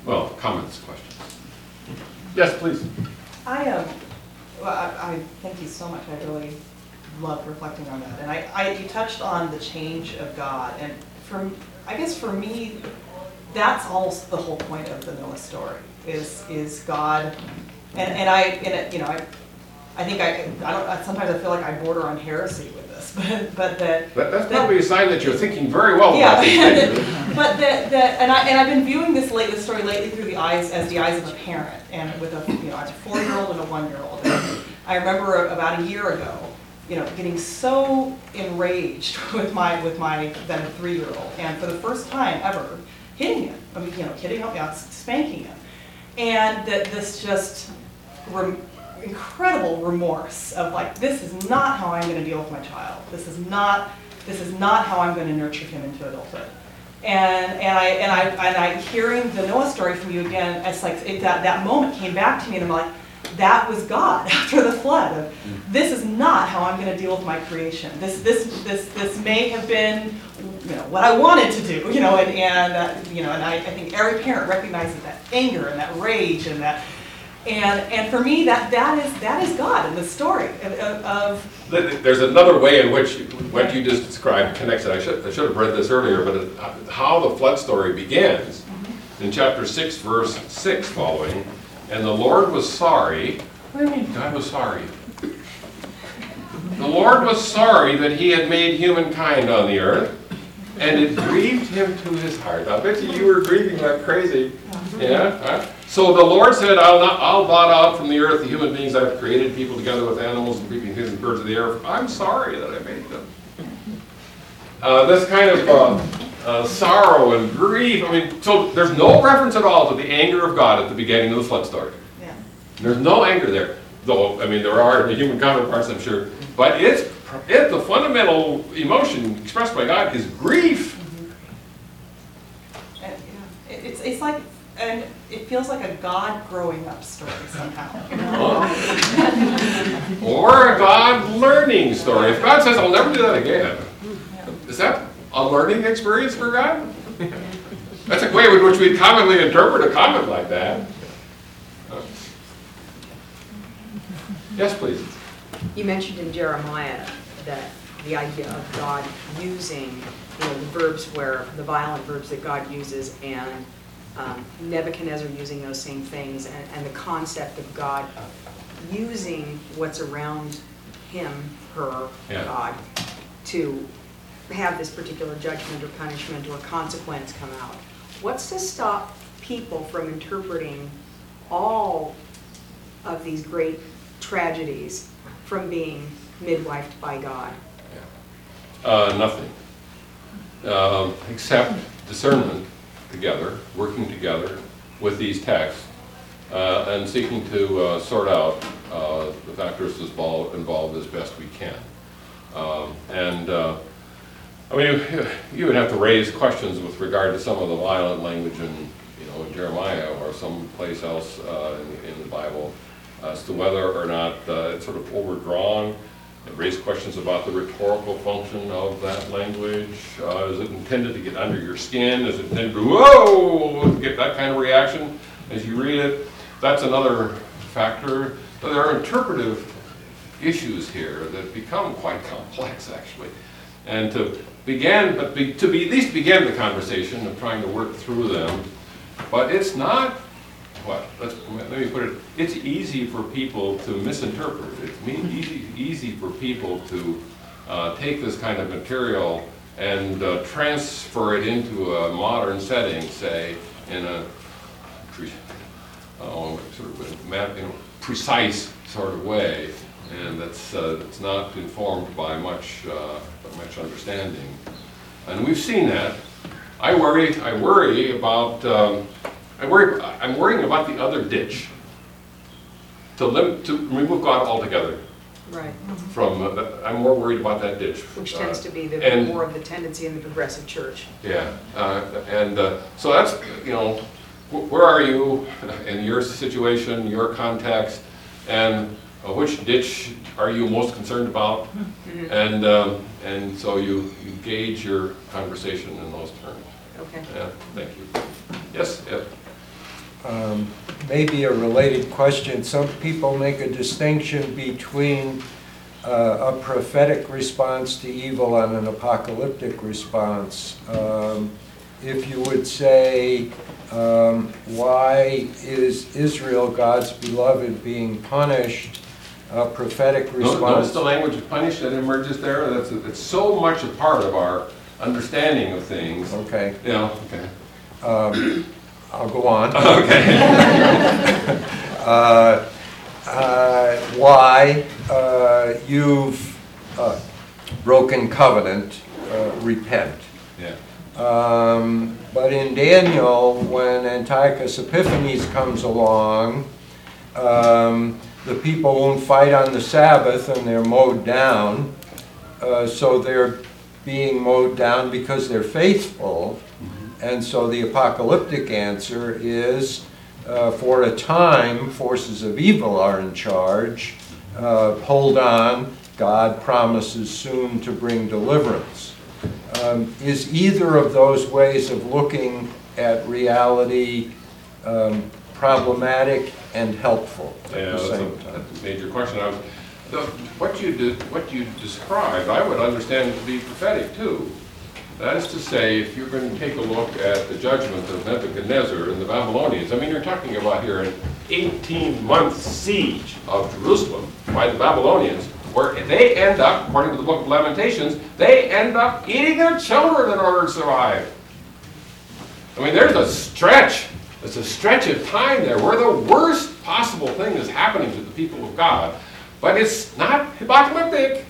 well, comments, questions. Yes, please. I um, well, I, I thank you so much. I really loved reflecting on that. And I, I, you touched on the change of God, and for, I guess for me, that's almost the whole point of the Noah story. Is is God, and and I, and it, you know, I, I think I, I don't. I, sometimes I feel like I border on heresy with this, but but that. that that's that, probably a sign that you're thinking very well yeah. about these things. But that that and I and I've been viewing this late this story lately through the eyes as the eyes of a parent, and with a you know I have a four year old and a one year old. I remember about a year ago, you know, getting so enraged with my with my then three year old, and for the first time ever, hitting him. I mean, you know, hitting him, yeah, spanking him, and that this just rem incredible remorse of like, this is not how I'm going to deal with my child. This is not this is not how I'm going to nurture him into adulthood. And and I and I and I hearing the Noah story from you again, it's like it, that that moment came back to me, and I'm like, that was God after the flood. Of, this is not how I'm going to deal with my creation. This this this this may have been, you know, what I wanted to do, you know, and and uh, you know, and I, I think every parent recognizes that anger and that rage and that, and and for me that that is that is God in the story of. of There's another way in which what you just described connects it. I should I should have read this earlier, but it, how the flood story begins in chapter six, verse six following. And the Lord was sorry. What do you mean God was sorry? The Lord was sorry that he had made humankind on the earth, and it grieved him to his heart. I bet you you were grieving like crazy. Yeah? Huh? So the Lord said, I'll not I'll blot out from the earth the human beings I've created, people together with animals and creeping things and birds of the air. I'm sorry that I made them. Uh, this kind of uh, uh, sorrow and grief. I mean, so there's no reference at all to the anger of God at the beginning of the flood story. Yeah. There's no anger there. Though, I mean, there are the human counterparts, I'm sure. But it's, it, the fundamental emotion expressed by God is grief. Mm-hmm. And, yeah, it, it's, it's like, and it feels like a God growing up story somehow. You know? Or a God learning story. If God says, I'll never do that again, is that a learning experience for God? That's a way in which we commonly interpret a comment like that. Yes, please. You mentioned in Jeremiah that the idea of God using, you know, the verbs where, the violent verbs that God uses, and um, Nebuchadnezzar using those same things, and, and the concept of God using what's around him, her, Yeah. God, to have this particular judgment or punishment or consequence come out. What's to stop people from interpreting all of these great tragedies from being midwifed by God? Uh, nothing. Um, except discernment together, working together with these texts, uh, and seeking to uh, sort out uh, the factors involved, involved as best we can. Um, and uh, I mean, you would have to raise questions with regard to some of the violent language in, you know, in Jeremiah or someplace else uh, in, in the Bible, as to whether or not uh, it's sort of overdrawn. It raised questions about the rhetorical function of that language. Uh, is it intended to get under your skin? Is it intended to, whoa, get that kind of reaction as you read it? That's another factor. But there are interpretive issues here that become quite complex, actually. And to begin, but be, to be, at least begin the conversation of trying to work through them. But it's not, what, let's, let me put it, it's easy for people to misinterpret. It's easy, easy for people to uh, take this kind of material and uh, transfer it into a modern setting, say, in a oh, sort of a, you know, precise sort of way. And that's, uh, that's not informed by much, uh, much understanding. And we've seen that. I worry, I worry about, um, I worry, I'm worrying about the other ditch. To, lim to remove God altogether. Right. From, uh, I'm more worried about that ditch. Which uh, tends to be the, and, more of the tendency in the progressive church. Yeah, uh, and uh, so that's, you know, wh where are you in your situation, your context, and Uh, which ditch are you most concerned about? Mm-hmm. And um, and so you, you gauge your conversation in those terms. Okay. Yeah, thank you. Yes, yeah. um, maybe a related question. Some people make a distinction between uh, a prophetic response to evil and an apocalyptic response. Um, if you would say, um, why is Israel, God's beloved, being punished? A prophetic response. Notice the language of punish that emerges there. That's it's so much a part of our understanding of things. Okay. Yeah. Okay. Um, I'll go on. Okay. uh, uh, why uh, you've uh, broken covenant, uh, repent. Yeah. Um, but in Daniel, when Antiochus Epiphanes comes along, um, the people won't fight on the Sabbath and they're mowed down. Uh, so they're being mowed down because they're faithful. Mm-hmm. And so the apocalyptic answer is, uh, for a time, forces of evil are in charge. Uh, hold on, God promises soon to bring deliverance. Um, is either of those ways of looking at reality um, problematic and helpful at Yeah, the that's same a, time? that's a major question. I was, the, what you did, what you described, I would understand to be prophetic too. That is to say, if you're going to take a look at the judgment of Nebuchadnezzar and the Babylonians, I mean, you're talking about here an eighteen-month siege of Jerusalem by the Babylonians, where they end up, according to the book of Lamentations, they end up eating their children in order to survive. I mean, there's a stretch. It's a stretch of time there where the worst possible thing is happening to the people of God. But it's not apocalyptic.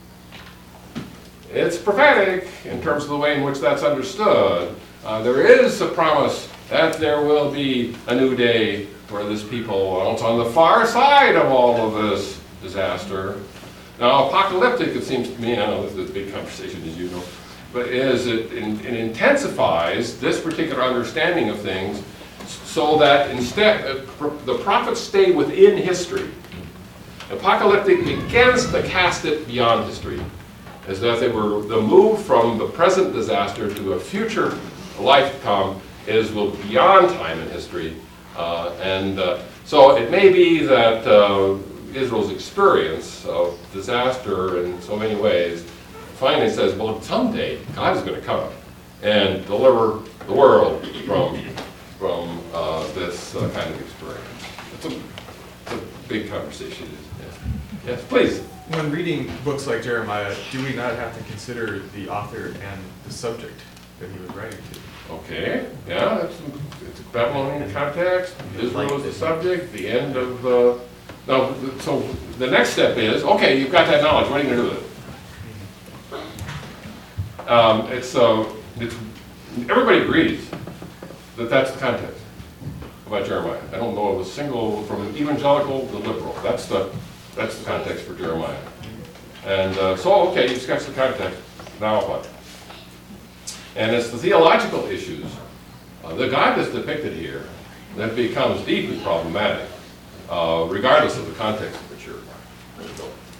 It's prophetic in terms of the way in which that's understood. Uh, there is a promise that there will be a new day where this people are on the far side of all of this disaster. Now, apocalyptic, it seems to me, I know this is a big conversation, as you know, but is it, it intensifies this particular understanding of things so that instead uh, the prophets stay within history. Apocalyptic begins to cast it beyond history, as that they were the move from the present disaster to a future life to come is will beyond time and history, uh, and uh, so it may be that uh, Israel's experience of disaster in so many ways finally says, well, someday God is going to come and deliver the world from from uh, this uh, kind of experience. It's a, it's a big conversation. Yeah. Yes, please. When reading books like Jeremiah, do we not have to consider the author and the subject that he was writing to? Okay, yeah, that's it's a Babylonian context. Israel is the subject, the end of, uh, no, so the next step is, okay, you've got that knowledge, what are you going to do with it? Um, it's, uh, it's, everybody agrees that that's the context about Jeremiah. I don't know of a single, from evangelical to liberal, that's the, that's the context for Jeremiah. And uh, so, okay, you've sketched the context, now what? And it's the theological issues, uh, the God that's depicted here, that becomes deeply problematic, uh, regardless of the context in which you're going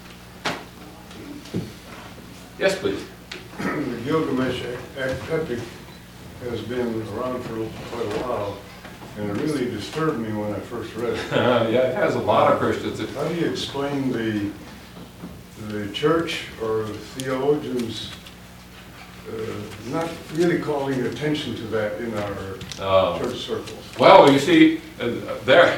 to go. Yes, please. The Gilgamesh epic has been around for quite a while, and it really disturbed me when I first read it. Uh, yeah, it has a lot of Christians. It, How do you explain the the church or theologians uh, not really calling attention to that in our uh, church circles? Well, you see, uh, there,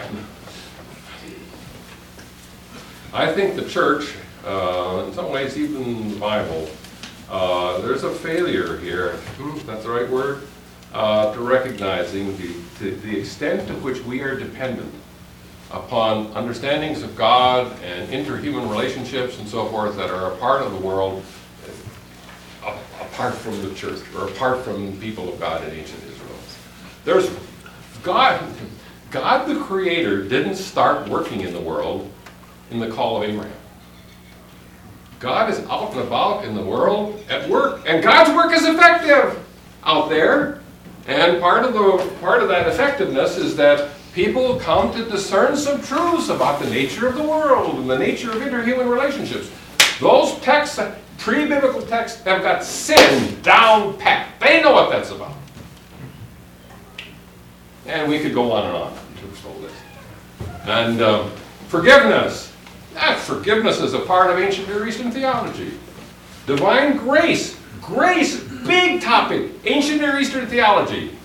I think the church, uh, in some ways even the Bible, uh, there's a failure here, hmm, that's the right word, uh, to recognizing the, to the extent to which we are dependent upon understandings of God and interhuman relationships and so forth that are a part of the world uh, apart from the church or apart from the people of God in ancient Israel. There's God, God the Creator didn't start working in the world in the call of Abraham. God is out and about in the world at work, and God's work is effective out there. And part of the part of that effectiveness is that people come to discern some truths about the nature of the world and the nature of interhuman relationships. Those texts, pre-biblical texts, have got sin down pat. They know what that's about. And we could go on and on. First Holiness. And um, forgiveness. That forgiveness is a part of ancient Near Eastern theology. Divine grace. Grace, big topic. Ancient Near Eastern theology.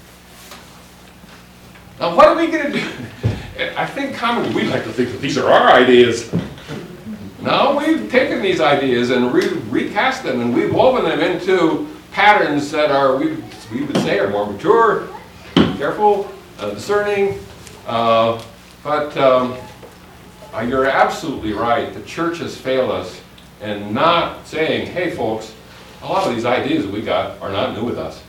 Now what are we going to do? I think commonly we like to think that these are our ideas. No, we've taken these ideas and re recast them, and we've woven them into patterns that are, we, we would say, are more mature, careful, uh, discerning. Uh, but um, uh, you're absolutely right. The church has failed us in not saying, hey folks, a lot of these ideas that we got are not new with us.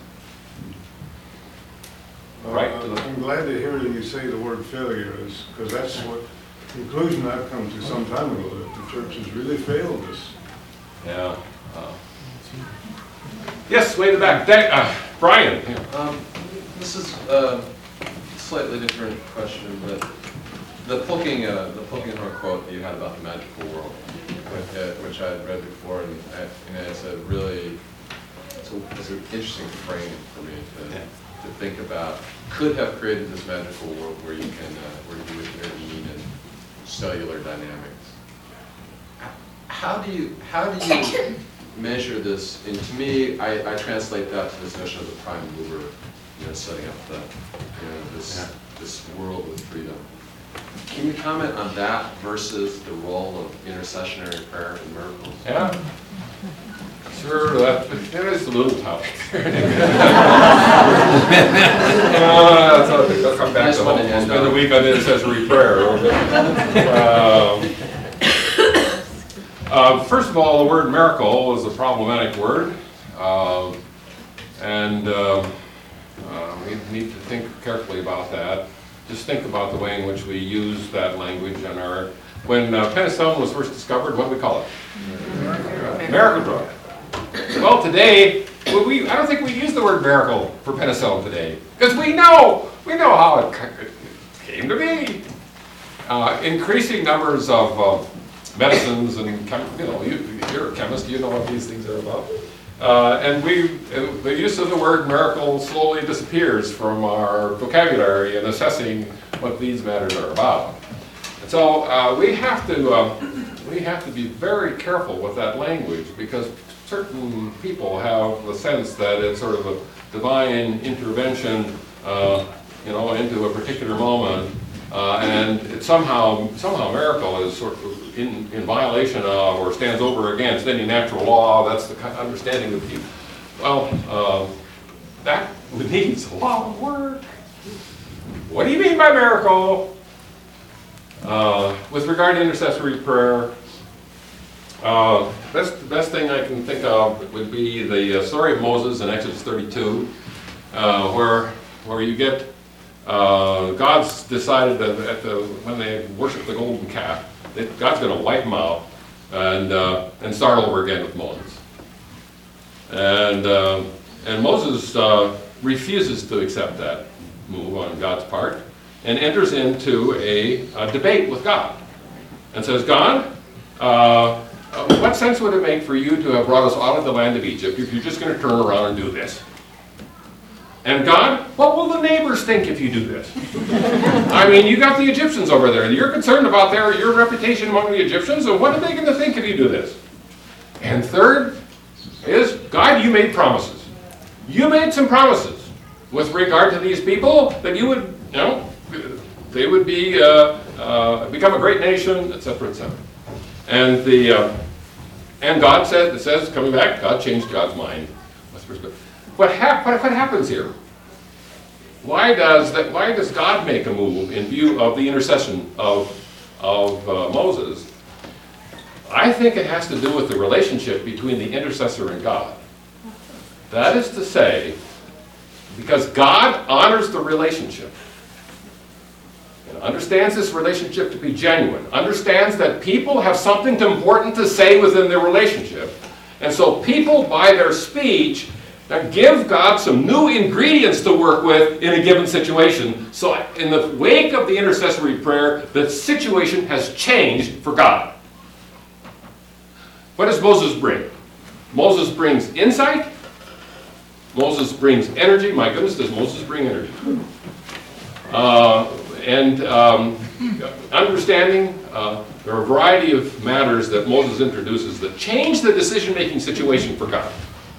Right. Uh, I'm glad to hear you say the word failure, because that's what conclusion I've come to some time ago, that the church has really failed us. Yeah. Uh, yes, way to the back. Da uh, Brian. Yeah. Um, this is a slightly different question, but the poking, uh, the poking horn quote that you had about the magical world, which, uh, which I had read before, and, I, and it's a really, it's, a, it's an interesting frame for me to, Yeah. to think about. Could have created this magical world where you can, uh, where you would intervene in cellular dynamics. How do you, how do you measure this? And to me, I, I translate that to this notion of the prime mover, you know, setting up the, you know, this, yeah. this world with freedom. Can you comment on that versus the role of intercessionary prayer and miracles? Yeah. Sure, that, that is a little tough. uh, so I'll come back to home. I'll spend a week on intercessory prayer. um, uh, first of all, the word miracle is a problematic word. Uh, and uh, uh, we need to think carefully about that. Just think about the way in which we use that language in our... When uh, penicillin was first discovered, what did we call it? Miracle, miracle drug. Well, today, we, I don't think we use the word miracle for penicillin today, because we know, we know how it came to be. Uh, increasing numbers of uh, medicines and, chem you know, you, you're a chemist, you know what these things are about. Uh, and we, the use of the word miracle slowly disappears from our vocabulary in assessing what these matters are about. And so uh, we have to, uh, we have to be very careful with that language, because certain people have the sense that it's sort of a divine intervention, uh, you know, into a particular moment, uh, and it somehow, somehow miracle is sort of in, in violation of or stands over against any natural law. That's the kind of understanding of people. Well, uh, that needs a lot of work. What do you mean by miracle? Uh, with regard to intercessory prayer, Uh, best, the best thing I can think of would be the uh, story of Moses in Exodus thirty-two, uh, where, where you get, uh, God's decided that at the, when they worship the golden calf, that God's going to wipe them out and, uh, and start over again with Moses. And, uh, and Moses uh, refuses to accept that move on God's part and enters into a, a debate with God and says, God, uh, Uh, what sense would it make for you to have brought us out of the land of Egypt if you're just going to turn around and do this? And God, what will the neighbors think if you do this? I mean, you got the Egyptians over there. You're concerned about their, your reputation among the Egyptians, and what are they going to think if you do this? And third is, God, you made promises. You made some promises with regard to these people that you would, you know, they would be, uh, uh, become a great nation, et cetera, et cetera. And the uh, and God said, it says, coming back, God changed God's mind. What, hap what, what happens here? Why does that? Why does God make a move in view of the intercession of of uh, Moses? I think it has to do with the relationship between the intercessor and God. That is to say, because God honors the relationship. Understands this relationship to be genuine, understands that people have something important to say within their relationship, and so people, by their speech, give God some new ingredients to work with in a given situation. So in the wake of the intercessory prayer, the situation has changed for God. What does Moses bring? Moses brings insight. Moses brings energy. My goodness, does Moses bring energy? Uh, and um, understanding uh, there are a variety of matters that Moses introduces that change the decision-making situation for God.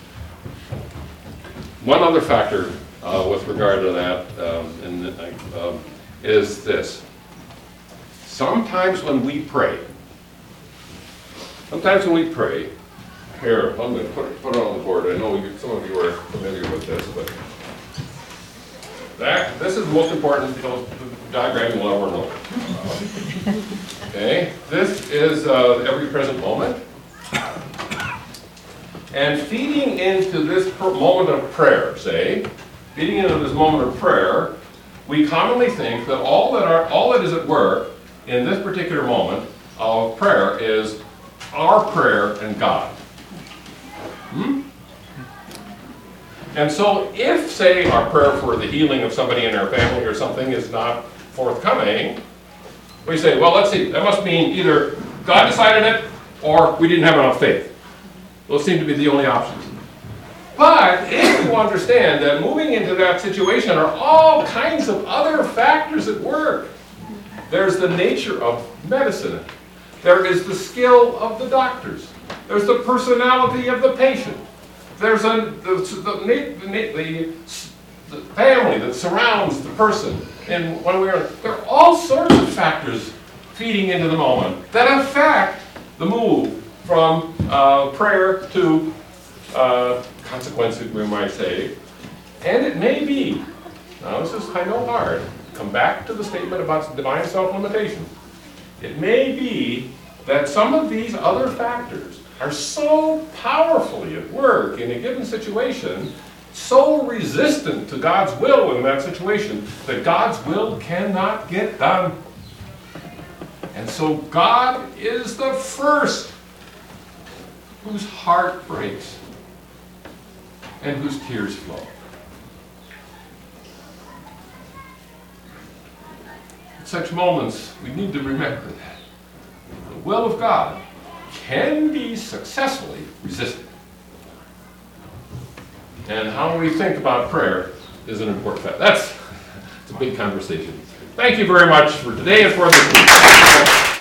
One other factor uh, with regard to that um, and, uh, um, is this. Sometimes when we pray, sometimes when we pray, here, I'm going to put it, put it on the board. I know you, some of you are familiar with this, but that, this is the most important diagram you'll ever know. Okay, this is uh, every present moment. And feeding into this moment of prayer, say, feeding into this moment of prayer, we commonly think that all that are all that is at work in this particular moment of prayer is our prayer and God. Hmm? And so if, say, our prayer for the healing of somebody in our family or something is not forthcoming, we say, well, let's see, that must mean either God decided it or we didn't have enough faith. Those seem to be the only options. But if you understand that moving into that situation are all kinds of other factors at work, there's the nature of medicine. There is the skill of the doctors. There's the personality of the patient. There's a, the, the, the, the family that surrounds the person. And when we're, there are all sorts of factors feeding into the moment that affect the move from uh, prayer to uh, consequences, we might say. And it may be, now this is, I know, hard, come back to the statement about divine self-limitation. It may be that some of these other factors are so powerfully at work in a given situation, so resistant to God's will in that situation, that God's will cannot get done. And so God is the first whose heart breaks and whose tears flow. At such moments, we need to remember that the will of God can be successfully resisted. And how we think about prayer is an important fact. That's it's a big conversation. Thank you very much for today and for this week.